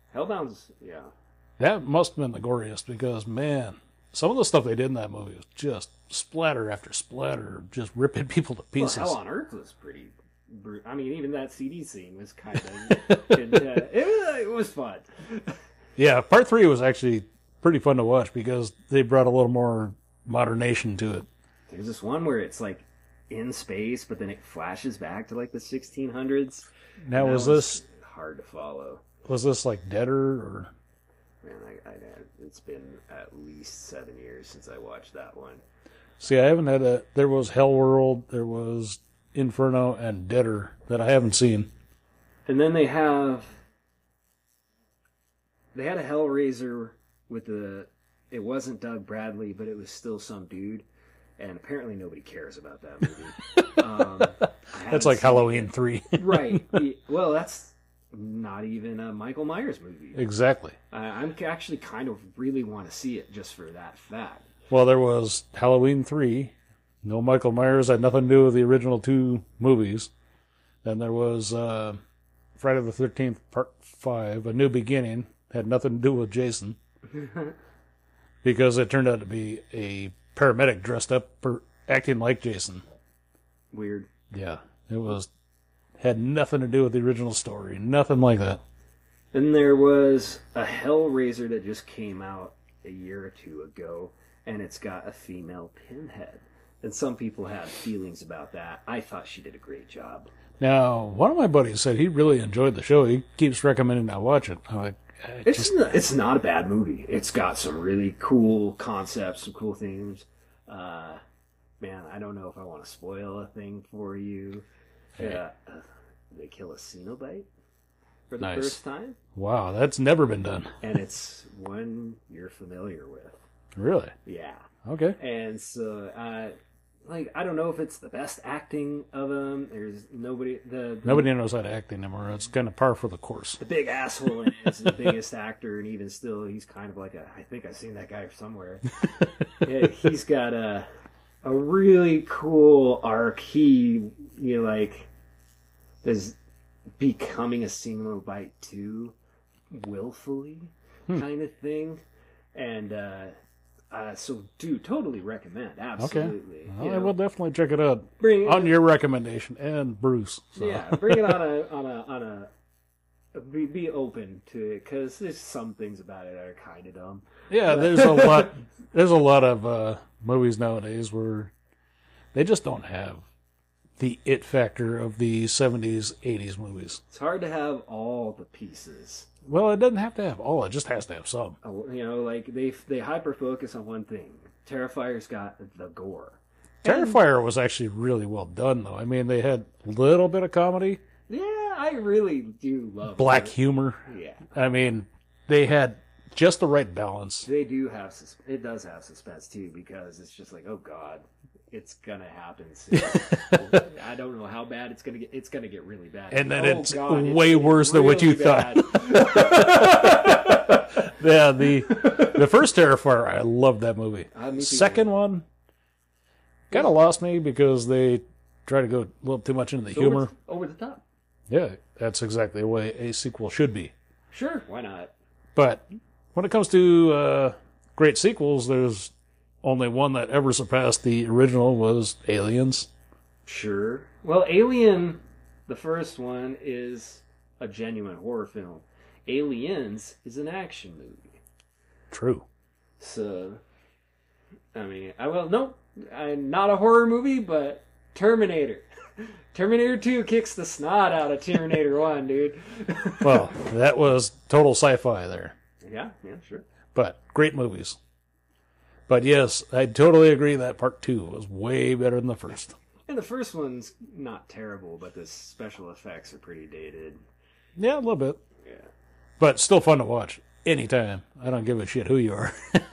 that must have been the goriest because man. Some of the stuff they did in that movie was just splatter after splatter, just ripping people to pieces. Well, Hell on Earth was pretty brutal. I mean, even that CD scene was kind of... it was fun. Yeah, part 3 was actually pretty fun to watch because they brought a little more modernation to it. There's this one where it's like in space, but then it flashes back to like the 1600s. Now, was this... hard to follow. Was this like Deader or... Man, it's been at least 7 years since I watched that one. See, I haven't had there was Hellworld, there was Inferno, and Deader that I haven't seen. And then they had a Hellraiser with it wasn't Doug Bradley, but it was still some dude. And apparently nobody cares about that movie. That's like Halloween 3. Right. Well, that's not even a Michael Myers movie. Exactly. I'm actually kind of really want to see it just for that fact. Well, there was Halloween 3. No Michael Myers, had nothing to do with the original 2 movies. Then there was Friday the 13th, Part 5, A New Beginning. Had nothing to do with Jason. Because it turned out to be a paramedic dressed up acting like Jason. Weird. Yeah. It had nothing to do with the original story. Nothing like that. Then there was a Hellraiser that just came out a year or two ago, and it's got a female Pinhead. And some people had feelings about that. I thought she did a great job. Now, one of my buddies said he really enjoyed the show. He keeps recommending I watch it. I'm like, it's not a bad movie. It's got some really cool concepts, some cool themes. Man, I don't know if I want to spoil a thing for you. Yeah, they kill a Cenobite for the first time. Wow, that's never been done. And it's one you're familiar with. Really? Yeah. Okay. And so, I don't know if it's the best acting of them. There's nobody. Nobody knows how to act anymore. It's kind of par for the course. The big asshole in it is the biggest actor, and even still, he's kind of like I think I've seen that guy somewhere. Yeah, he's got a really cool arc. He is becoming a Cenobite too, willfully kind of thing, and So, dude, totally recommend. Absolutely. Okay. Well, I will definitely check it out on your recommendation and Bruce. So. Yeah, bring it on a. Be open to it because there's some things about it that are kind of dumb. Yeah, there's a lot. There's a lot of movies nowadays where they just don't have the it factor of the 70s, 80s movies. It's hard to have all the pieces. Well, it doesn't have to have all. It just has to have some. You know, like they hyper focus on one thing. Terrifier's got the gore. Terrifier was actually really well done, though. I mean, they had a little bit of comedy. Yeah, I really do love black humor. Yeah. I mean, they had just the right balance. They do have it does have suspense too, because it's just like, oh god, it's gonna happen soon. I don't know how bad it's gonna get. It's gonna get really bad. And then oh, it's god, way worse than what you thought. Yeah, the first Terrifier, I loved that movie. Second one kind of lost me because they tried to go a little too much into the humor. Over the top. Yeah, that's exactly the way a sequel should be. Sure, why not? But when it comes to great sequels, there's only one that ever surpassed the original was Aliens. Sure. Well, Alien, the first one, is a genuine horror film. Aliens is an action movie. True. So, I mean, not a horror movie, but Terminator. Terminator 2 kicks the snot out of Terminator 1, dude. Well, that was total sci-fi there. Yeah, sure. But great movies. But yes, I totally agree that part 2 was way better than the first. And the first one's not terrible, but the special effects are pretty dated. Yeah, a little bit. Yeah. But still fun to watch anytime. I don't give a shit who you are.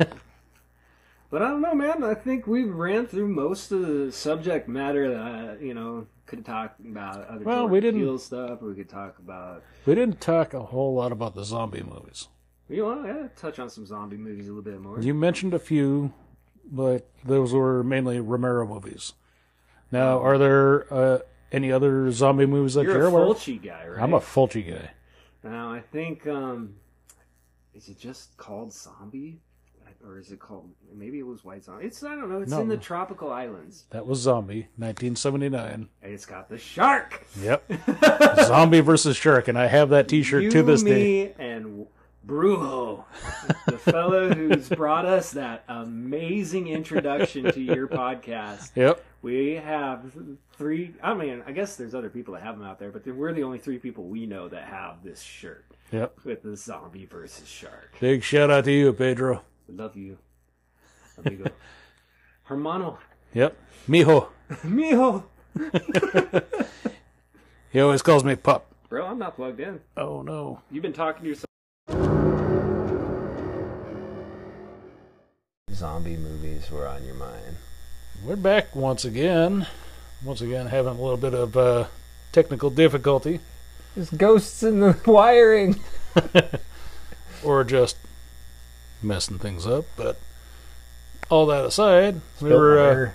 But I don't know, man. I think we ran through most of the subject matter that, could talk about other Jordan Peele stuff. We could talk about... We didn't talk a whole lot about the zombie movies. You want to touch on some zombie movies a little bit more. You mentioned a few, but those were mainly Romero movies. Now, are there any other zombie movies that you're aware of? You're a Fulci guy, right? I'm a Fulci guy. Now, I think... is it just called Zombie? Or is it called... Maybe it was White Zombie. I don't know. It's in the tropical islands. That was Zombie, 1979. And it's got the shark! Yep. Zombie versus shark, and I have that t-shirt to this day. Me and Brujo, the fellow who's brought us that amazing introduction to your podcast. Yep. We have 3... I mean, I guess there's other people that have them out there, but we're the only 3 people we know that have this shirt. Yep. With the Zombie versus shark. Big shout out to you, Pedro. Love you, amigo. Hermano. Yep. Mijo. Mijo. He always calls me pup. Bro, I'm not plugged in. Oh, no. You've been talking to yourself. Zombie movies were on your mind. We're back once again. Once again, having a little bit of technical difficulty. There's ghosts in the wiring. Or just messing things up, but all that aside, we were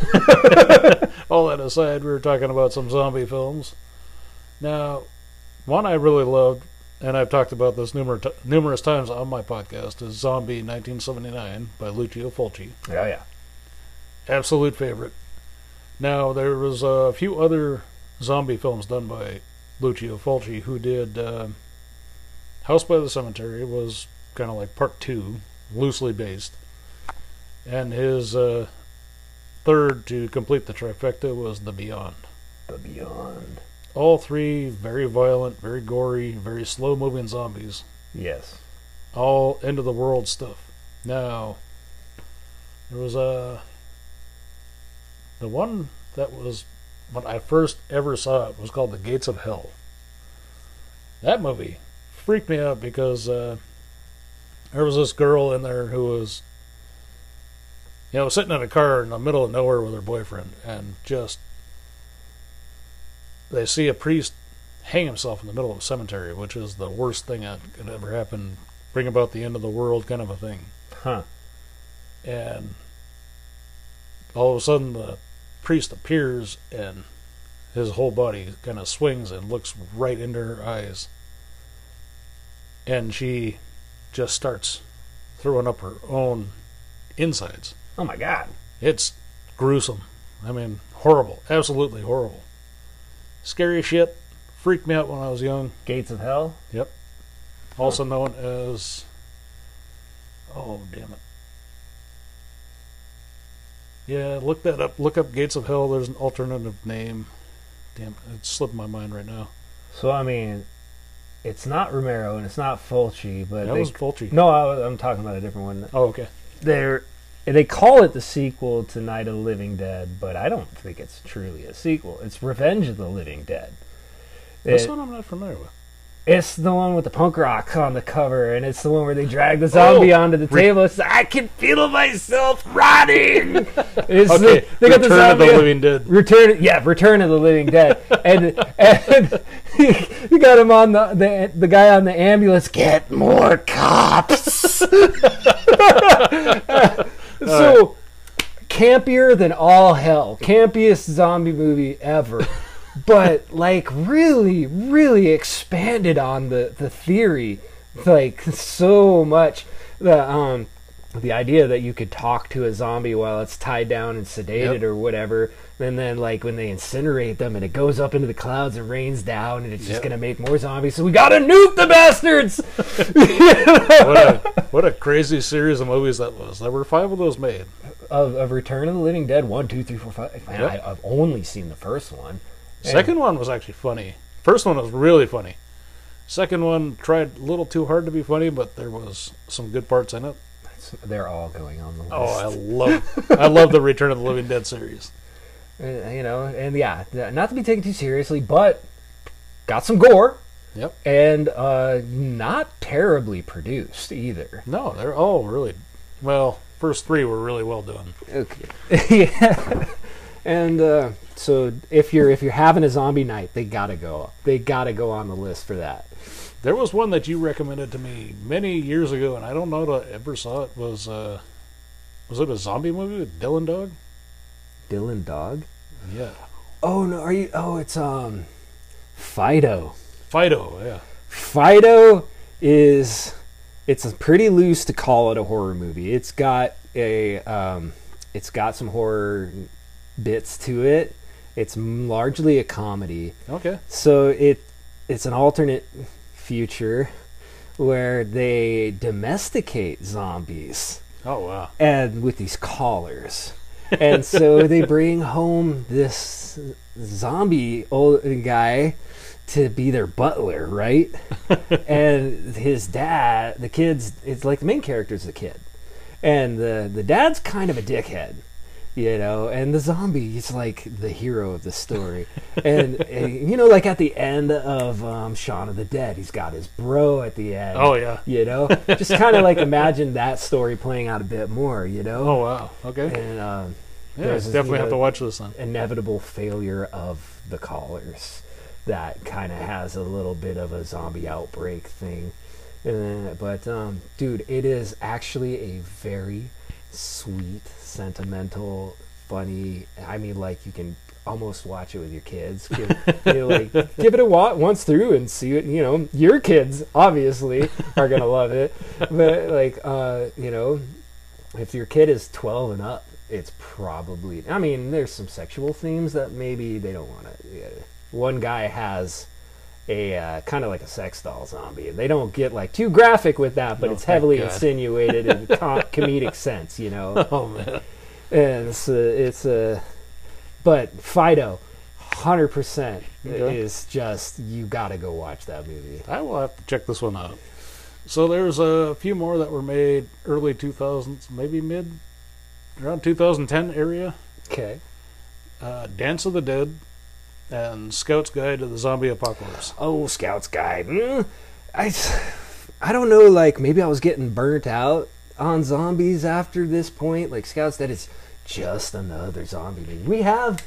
talking about some zombie films. Now, one I really loved, and I've talked about this numerous times on my podcast, is Zombie 1979 by Lucio Fulci. Oh yeah, absolute favorite. Now, there was a few other zombie films done by Lucio Fulci, who did House by the Cemetery was kind of like part 2, loosely based. And his third to complete the trifecta was The Beyond. The Beyond. All 3 very violent, very gory, very slow-moving zombies. Yes. All end-of-the-world stuff. Now, there was the one that was, when I first ever saw it, was called The Gates of Hell. That movie freaked me out because there was this girl in there who was, sitting in a car in the middle of nowhere with her boyfriend, and just, they see a priest hang himself in the middle of a cemetery, which is the worst thing that could ever happen, bring about the end of the world kind of a thing. Huh. And all of a sudden the priest appears and his whole body kind of swings and looks right into her eyes. And she just starts throwing up her own insides. Oh my god. It's gruesome. I mean, horrible. Absolutely horrible. Scary shit. Freaked me out when I was young. Gates of Hell? Yep. Also known as... Oh, damn it. Yeah, look that up. Look up Gates of Hell. There's an alternative name. Damn it. It's slipping my mind right now. So, I mean, it's not Romero and it's not Fulci, but... That was Fulci. No, I'm talking about a different one. Oh, okay. They call it the sequel to Night of the Living Dead, but I don't think it's truly a sequel. It's Revenge of the Living Dead. This one I'm not familiar with. It's the one with the punk rock on the cover, and it's the one where they drag the zombie onto the table. It's I can feel myself rotting. It's okay, they got Return the zombie, of the Living Dead. Return of the Living Dead, and you got him on the guy on the ambulance. Get more cops. So campier than all hell, campiest zombie movie ever. But like really, really expanded on the theory, like so much. The idea that you could talk to a zombie while it's tied down and sedated or whatever, and then like when they incinerate them and it goes up into the clouds and rains down and it's just gonna make more zombies. So we gotta nuke the bastards. What a crazy series of movies that was. There were 5 of those made. Of Return of the Living Dead 1, 2, 3, 4, 5. Man, Yep. I've only seen the first one. Second one was actually funny. First one was really funny. Second one tried a little too hard to be funny, but there was some good parts in it. They're all going on the list. Oh, I love the Return of the Living Dead series. Not to be taken too seriously, but got some gore. Yep. And not terribly produced either. No, they're all really well. First 3 were really well done. Okay. Yeah. And so if you're having a zombie night, they gotta go. They gotta go on the list for that. There was one that you recommended to me many years ago, and I don't know that I ever saw it. Was it a zombie movie with Dylan Dog? Dylan Dog? Yeah. Oh no, are you? Oh, it's Fido. Fido, yeah. Fido is it's pretty loose to call it a horror movie. It's got some horror bits to it. It's largely a comedy. Okay. So it's an alternate future where they domesticate zombies. Oh wow. And with these collars. And so they bring home this zombie old guy to be their butler, right? And his dad, the kids, it's like the main character's the kid. And the dad's kind of a dickhead, you know, and the zombie is like the hero of the story. And like at the end of Shaun of the Dead, he's got his bro at the end. Oh yeah. You know, just kind of like imagine that story playing out a bit more, you know. Oh wow. Okay. And yeah, definitely have to watch this then. Inevitable failure of the collars that kind of has a little bit of a zombie outbreak thing. But dude, it is actually a very sweet, sentimental, funny. I mean, like you can almost watch it with your kids. Give it a once through and see it. You know, your kids obviously are gonna love it. But like, if your kid is 12 and up, it's probably. I mean, there's some sexual themes that maybe they don't want to. Yeah. One guy has a kind of like a sex doll zombie, and they don't get like too graphic with that, but it's heavily insinuated in comedic sense, you know. Oh man. And it's but Fido, 100% is just you got to go watch that movie. I will have to check this one out. So there's a few more that were made early 2000s, maybe around 2010 area. Okay. Dance of the Dead and Scout's Guide to the Zombie Apocalypse. Oh, Scout's Guide. I don't know, like maybe I was getting burnt out on zombies after this point. Like Scout's Dead is just another zombie movie. We have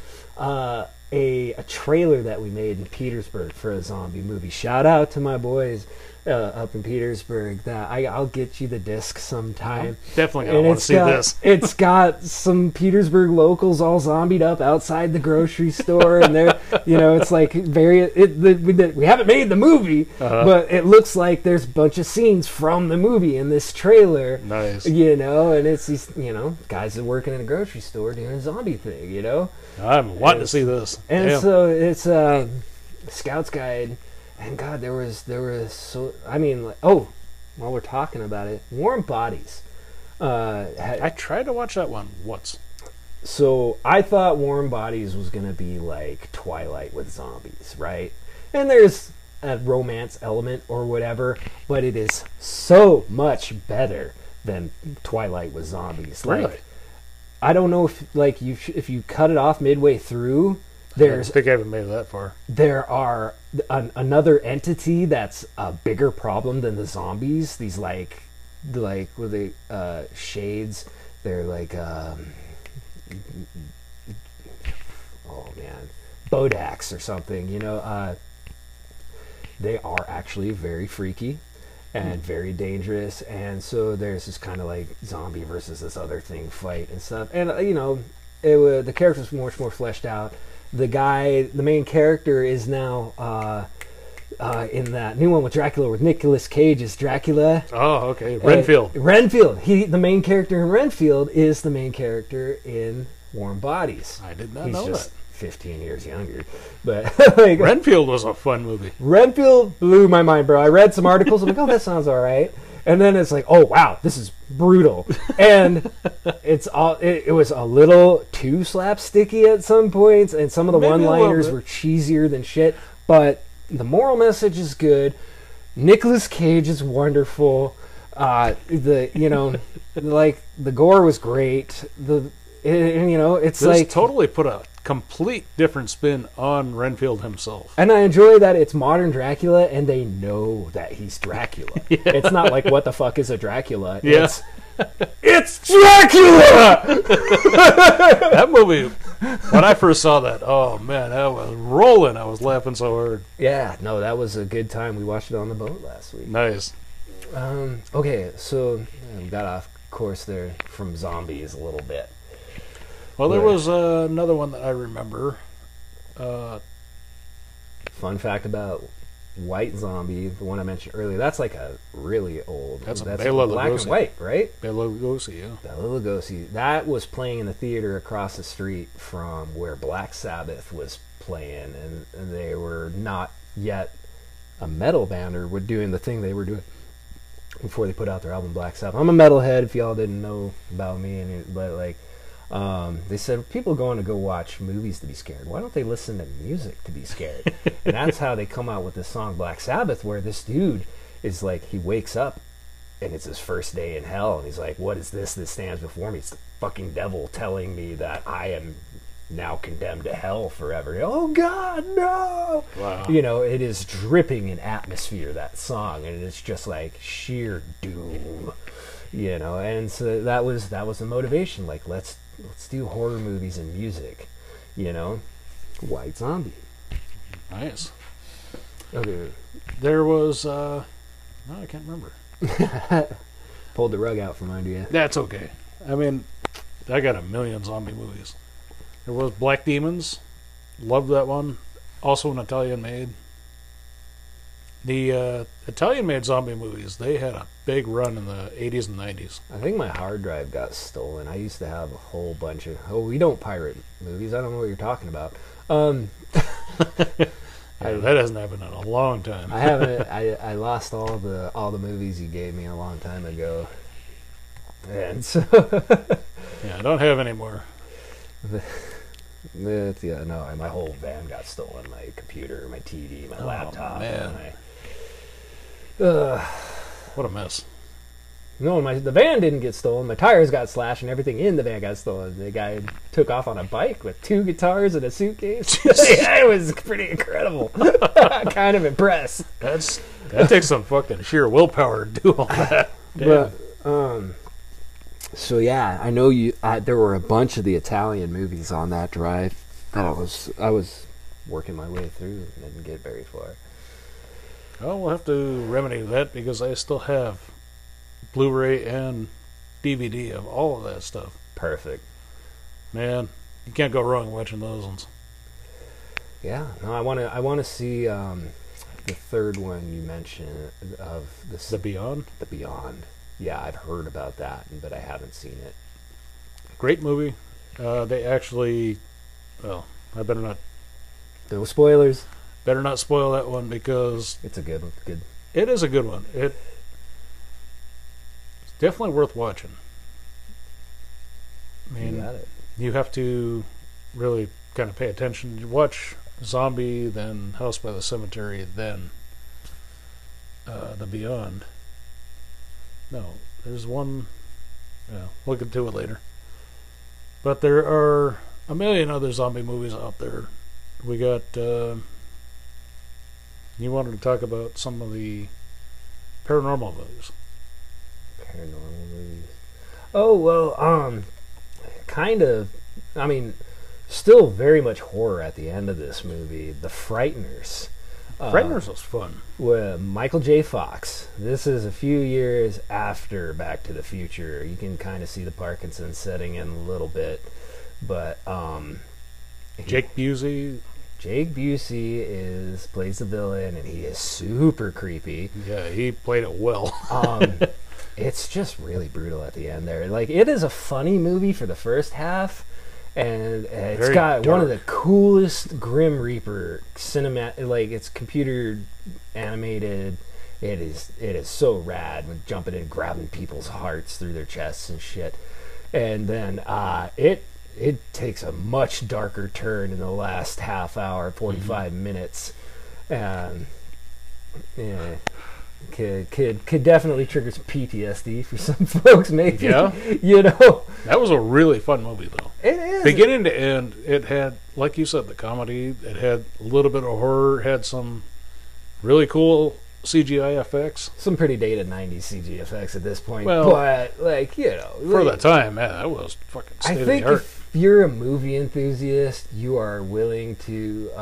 a trailer that we made in Petersburg for a zombie movie. Shout out to my boys up in Petersburg. That I'll get you the disc sometime. Definitely gonna want to see this. It's got some Petersburg locals all zombied up outside the grocery store, and they're, it's like we haven't made the movie, but it looks like there's a bunch of scenes from the movie in this trailer. Nice. And it's these, guys that working in a grocery store doing a zombie thing, I'm wanting to see this. And Damn. so it's Scout's Guide, and God, there was so, while we're talking about it, Warm Bodies. I tried to watch that one once. So I thought Warm Bodies was going to be like Twilight with zombies, right? And there's a romance element or whatever, but it is so much better than Twilight with zombies. Really? Like, I don't know if you cut it off midway through, I think I haven't made it that far. there are another entity that's a bigger problem than the zombies. These like with the shades. They're like Bodaks or something. They are actually very freaky and very dangerous. And so there's this kind of like zombie versus this other thing fight and stuff. And the character's much more fleshed out. The main character is now in that new one with Dracula, with Nicolas Cage as Dracula. Oh, okay. Renfield. Renfield. The main character in Renfield is the main character in Warm Bodies. I did not He's know just that. 15 years younger. But like, Renfield was a fun movie. Renfield blew my mind, bro. I read some articles. I'm like, oh, that sounds all right. And then it's like, oh, wow, this is brutal. And it was a little too slapsticky at some points, and some of the Maybe one-liners were cheesier than shit. But the moral message is good. Nicolas Cage is wonderful. The gore was great. It's This like totally put a complete different spin on Renfield himself. And I enjoy that it's modern Dracula, and they know that he's Dracula. Yeah. It's not like, what the fuck is a Dracula? Yeah. It's Dracula! That movie, when I first saw that, oh man, I was rolling. I was laughing so hard. Yeah, no, that was a good time. We watched it on the boat last week. Nice. Okay, so we got off course there from zombies a little bit. Well, there was another one that I remember. Fun fact about White Zombie, the one I mentioned earlier, that's like a really old. That's black Bela and white, right? Bela Lugosi, yeah. Bela Lugosi. That was playing in the theater across the street from where Black Sabbath was playing, and they were not yet a metal band, or were doing the thing they were doing before they put out their album Black Sabbath. I'm a metalhead, if y'all didn't know about me, but like, they said people going to go watch movies to be scared. Why don't they listen to music to be scared? And that's how they come out with this song Black Sabbath, where this dude is like, he wakes up and it's his first day in hell, and he's like, what is this that stands before me? It's the fucking devil telling me that I am now condemned to hell forever. Oh God, no! Wow. It is dripping in atmosphere, that song, and it's just like sheer doom. And so that was the motivation. Like, let's do horror movies and music. White Zombie. Nice. Okay. There was, no, I can't remember. Pulled the rug out from under you. That's okay. I mean, I got a million zombie movies. There was Black Demons. Loved that one. Also an Italian made. The Italian-made zombie movies, they had a big run in the 80s and 90s. I think my hard drive got stolen. I used to have a whole bunch of... Oh, we don't pirate movies. I don't know what you're talking about. That hasn't happened in a long time. I haven't... I lost all the movies you gave me a long time ago. And so... Yeah, I don't have any more. Yeah, no, my whole van got stolen. My computer, my TV, my laptop. Man. What a mess. No, the van didn't get stolen. My tires got slashed and everything in the van got stolen. The guy took off on a bike with 2 guitars and a suitcase. Yeah, it was pretty incredible. Kind of impressed. That takes some fucking sheer willpower to do all that. Damn. But, so yeah, I know there were a bunch of the Italian movies on that drive that I was working my way through and didn't get very far. Oh, we'll have to remedy that because I still have Blu-ray and DVD of all of that stuff. Perfect. Man, you can't go wrong watching those ones. Yeah, no, I want to see the third one you mentioned of The Beyond. The Beyond. Yeah, I've heard about that, but I haven't seen it. Great movie. They actually, well, I better not No spoilers. spoil that one because It's a good one. Good. it is a good one. It's definitely worth watching. I You mean, got it. you have to really kind of pay attention. You watch Zombie, then House by the Cemetery, then The Beyond. No, there's one. Yeah, we'll get to it later. But there are a million other zombie movies out there. We got. You wanted to talk about some of the paranormal movies. Paranormal movies. Oh well, kind of. I mean, still very much horror at the end of this movie. The Frighteners. Frighteners was fun. With Michael J. Fox. This is a few years after Back to the Future. You can kind of see the Parkinson setting in a little bit, but Jake Busey. Jake Busey plays the villain, and he is super creepy. Yeah, he played it well. It's just really brutal at the end there. Like, it is a funny movie for the first half, and it's Very got one of dark. the coolest Grim Reaper cinema. Like, it's computer animated. It is so rad with jumping and grabbing people's hearts through their chests and shit. And then it takes a much darker turn in the last half hour, 45 minutes. Yeah, could definitely trigger some PTSD for some folks, maybe. Yeah. You know, That was a really fun movie, though. it is. Beginning to end, it had, like you said, the comedy. It had a little bit of horror. It had some really cool CGI effects. Some pretty dated 90s CG effects at this point. Well, but, like, you know. For like, that time, man, that was fucking I state of think the art. if you're a movie enthusiast, you are willing to,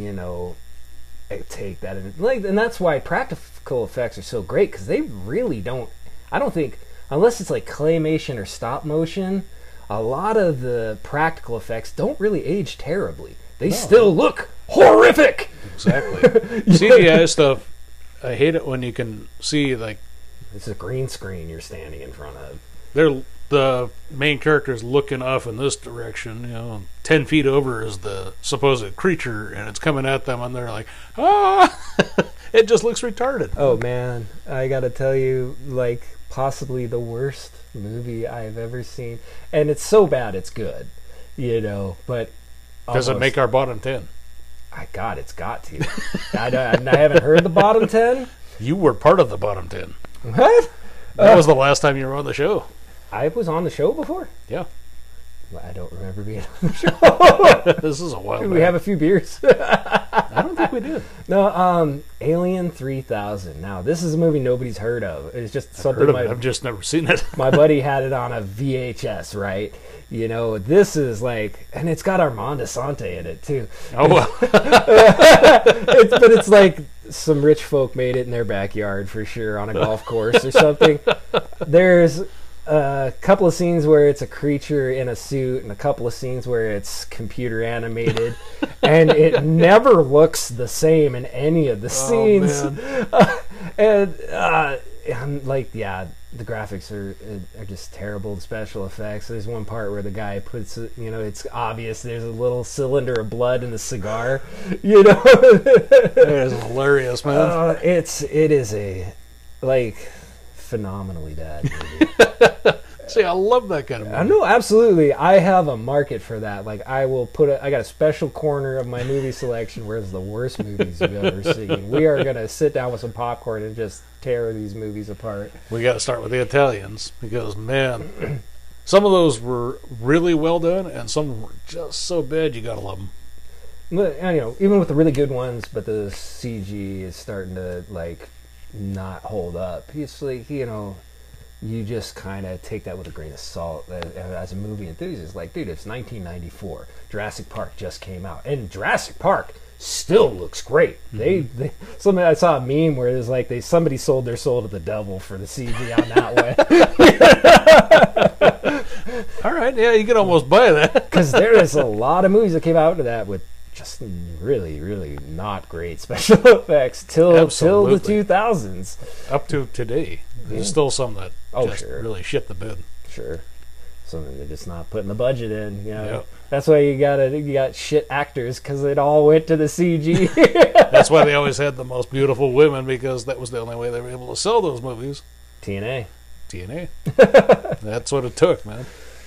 take that in. Like, and that's why practical effects are so great, because they really don't. I don't think, unless it's like claymation or stop motion, a lot of the practical effects don't really age terribly. They still look horrific. Exactly. CGI stuff, I hate it when you can see, like, It's a green screen you're standing in front of. the main character's looking off in this direction, 10 feet over is the supposed creature, and it's coming at them, and they're like, ah! It just looks retarded. Oh man, I gotta tell you, like, possibly the worst movie I've ever seen. And it's so bad it's good, but Does it almost- make our bottom 10? God, it's got to. I haven't heard the bottom 10. You were part of the bottom 10. What? That was the last time you were on the show. I was on the show before? Yeah. Well, I don't remember being on the show. This is a while Did back. we have a few beers? I don't think we did. No, Alien 3000. Now, this is a movie nobody's heard of. It's just Heard something of it. I've just never seen it. my buddy had it on a VHS, right? This is like, and it's got Armand Asante in it too. Oh, well. But it's like some rich folk made it in their backyard for sure on a golf course or something. There's a couple of scenes where it's a creature in a suit and a couple of scenes where it's computer animated, and it never looks the same in any of the scenes. And like, yeah, the graphics are just terrible. The special effects. There's one part where the guy puts, it's obvious there's a little cylinder of blood in the cigar. It is hilarious, man. It is a phenomenally bad movie. See, I love that kind of movie. I know, absolutely. I have a market for that. Like, I got a special corner of my movie selection where it's the worst movies you've ever seen. We are going to sit down with some popcorn and just tear these movies apart. We got to start with the Italians because, man, some of those were really well done, and some were just so bad you got to love them. But, even with the really good ones, but the CG is starting to, not hold up. It's like, you just kind of take that with a grain of salt as a movie enthusiast. Like, dude, it's 1994. Jurassic Park just came out, and Jurassic Park still looks great. They I saw a meme where it was like somebody sold their soul to the devil for the CG on that one. All right, yeah, you could almost buy that. Because there is a lot of movies that came out of that with just really, really not great special effects till the Absolutely. 2000s. Up to today, there's still some that just sure. really shit the bed. Sure. Something they're just not putting the budget in, you know. Yep. That's why you got shit actors, because it all went to the CG. That's why they always had the most beautiful women, because that was the only way they were able to sell those movies. TNA. That's what it took, man.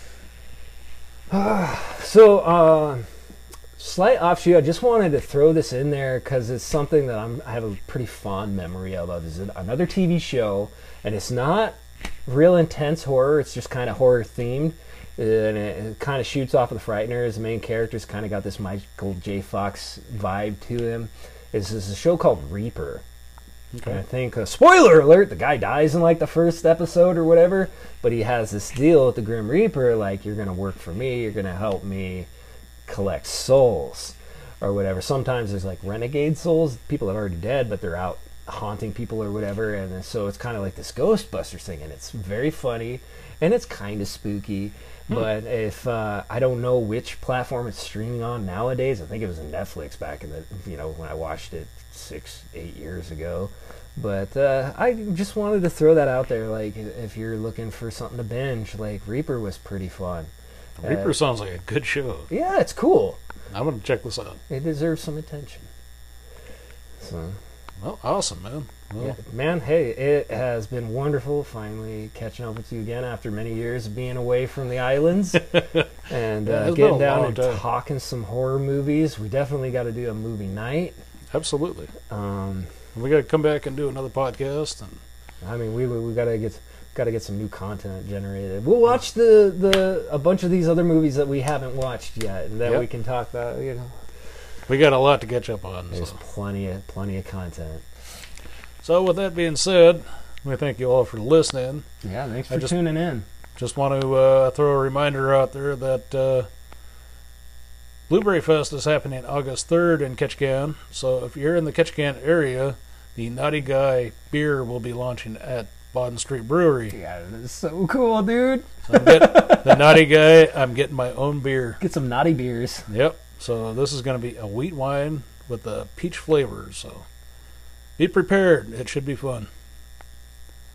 So, slight offshoot, I just wanted to throw this in there because it's something that I have a pretty fond memory of. It's another TV show, and it's not real intense horror. It's just kind of horror themed, and it kind of shoots off of the Frighteners. The main character's kind of got this Michael J. Fox vibe to him. It's a show called Reaper. Okay. And I think, spoiler alert, the guy dies in like the first episode or whatever, but he has this deal with the Grim Reaper, like, you're going to work for me, you're going to help me collect souls or whatever. Sometimes there's like renegade souls, people that are already dead, but they're out haunting people or whatever, and so it's kind of like this Ghostbusters thing, and it's very funny, and it's kind of spooky. But if I don't know which platform it's streaming on nowadays, I think it was on Netflix back in the, when I watched it 6-8 years ago. But I just wanted to throw that out there, like, if you're looking for something to binge, like, Reaper was pretty fun. Reaper sounds like a good show. Yeah, it's cool. I'm going to check this out. It deserves some attention. So, Well, awesome, man. Well, yeah, man, hey, it has been wonderful finally catching up with you again after many years of being away from the islands and Yeah, it's been getting a down long and time. talking some horror movies. We definitely got to do a movie night. absolutely. Um, We got to come back and do another podcast. And I mean, we got to get some new content generated. We'll watch a bunch of these other movies that we haven't watched yet, and then Yep. we can talk about. we got a lot to catch up on. There's So. plenty of content. So with that being said, we thank you all for listening. Yeah, thanks I for just- tuning in. Just want to throw a reminder out there that Blueberry Fest is happening August 3rd in Ketchikan. So if you're in the Ketchikan area, the Naughty Guy beer will be launching at Bauden Street Brewery. Yeah, that's so cool, dude. So I'm getting, the Naughty Guy, I'm getting my own beer. Get some naughty beers. Yep. So this is going to be a wheat wine with the peach flavors. So be prepared. It should be fun.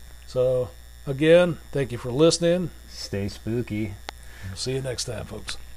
So again, thank you for listening. Stay spooky. See you next time, folks.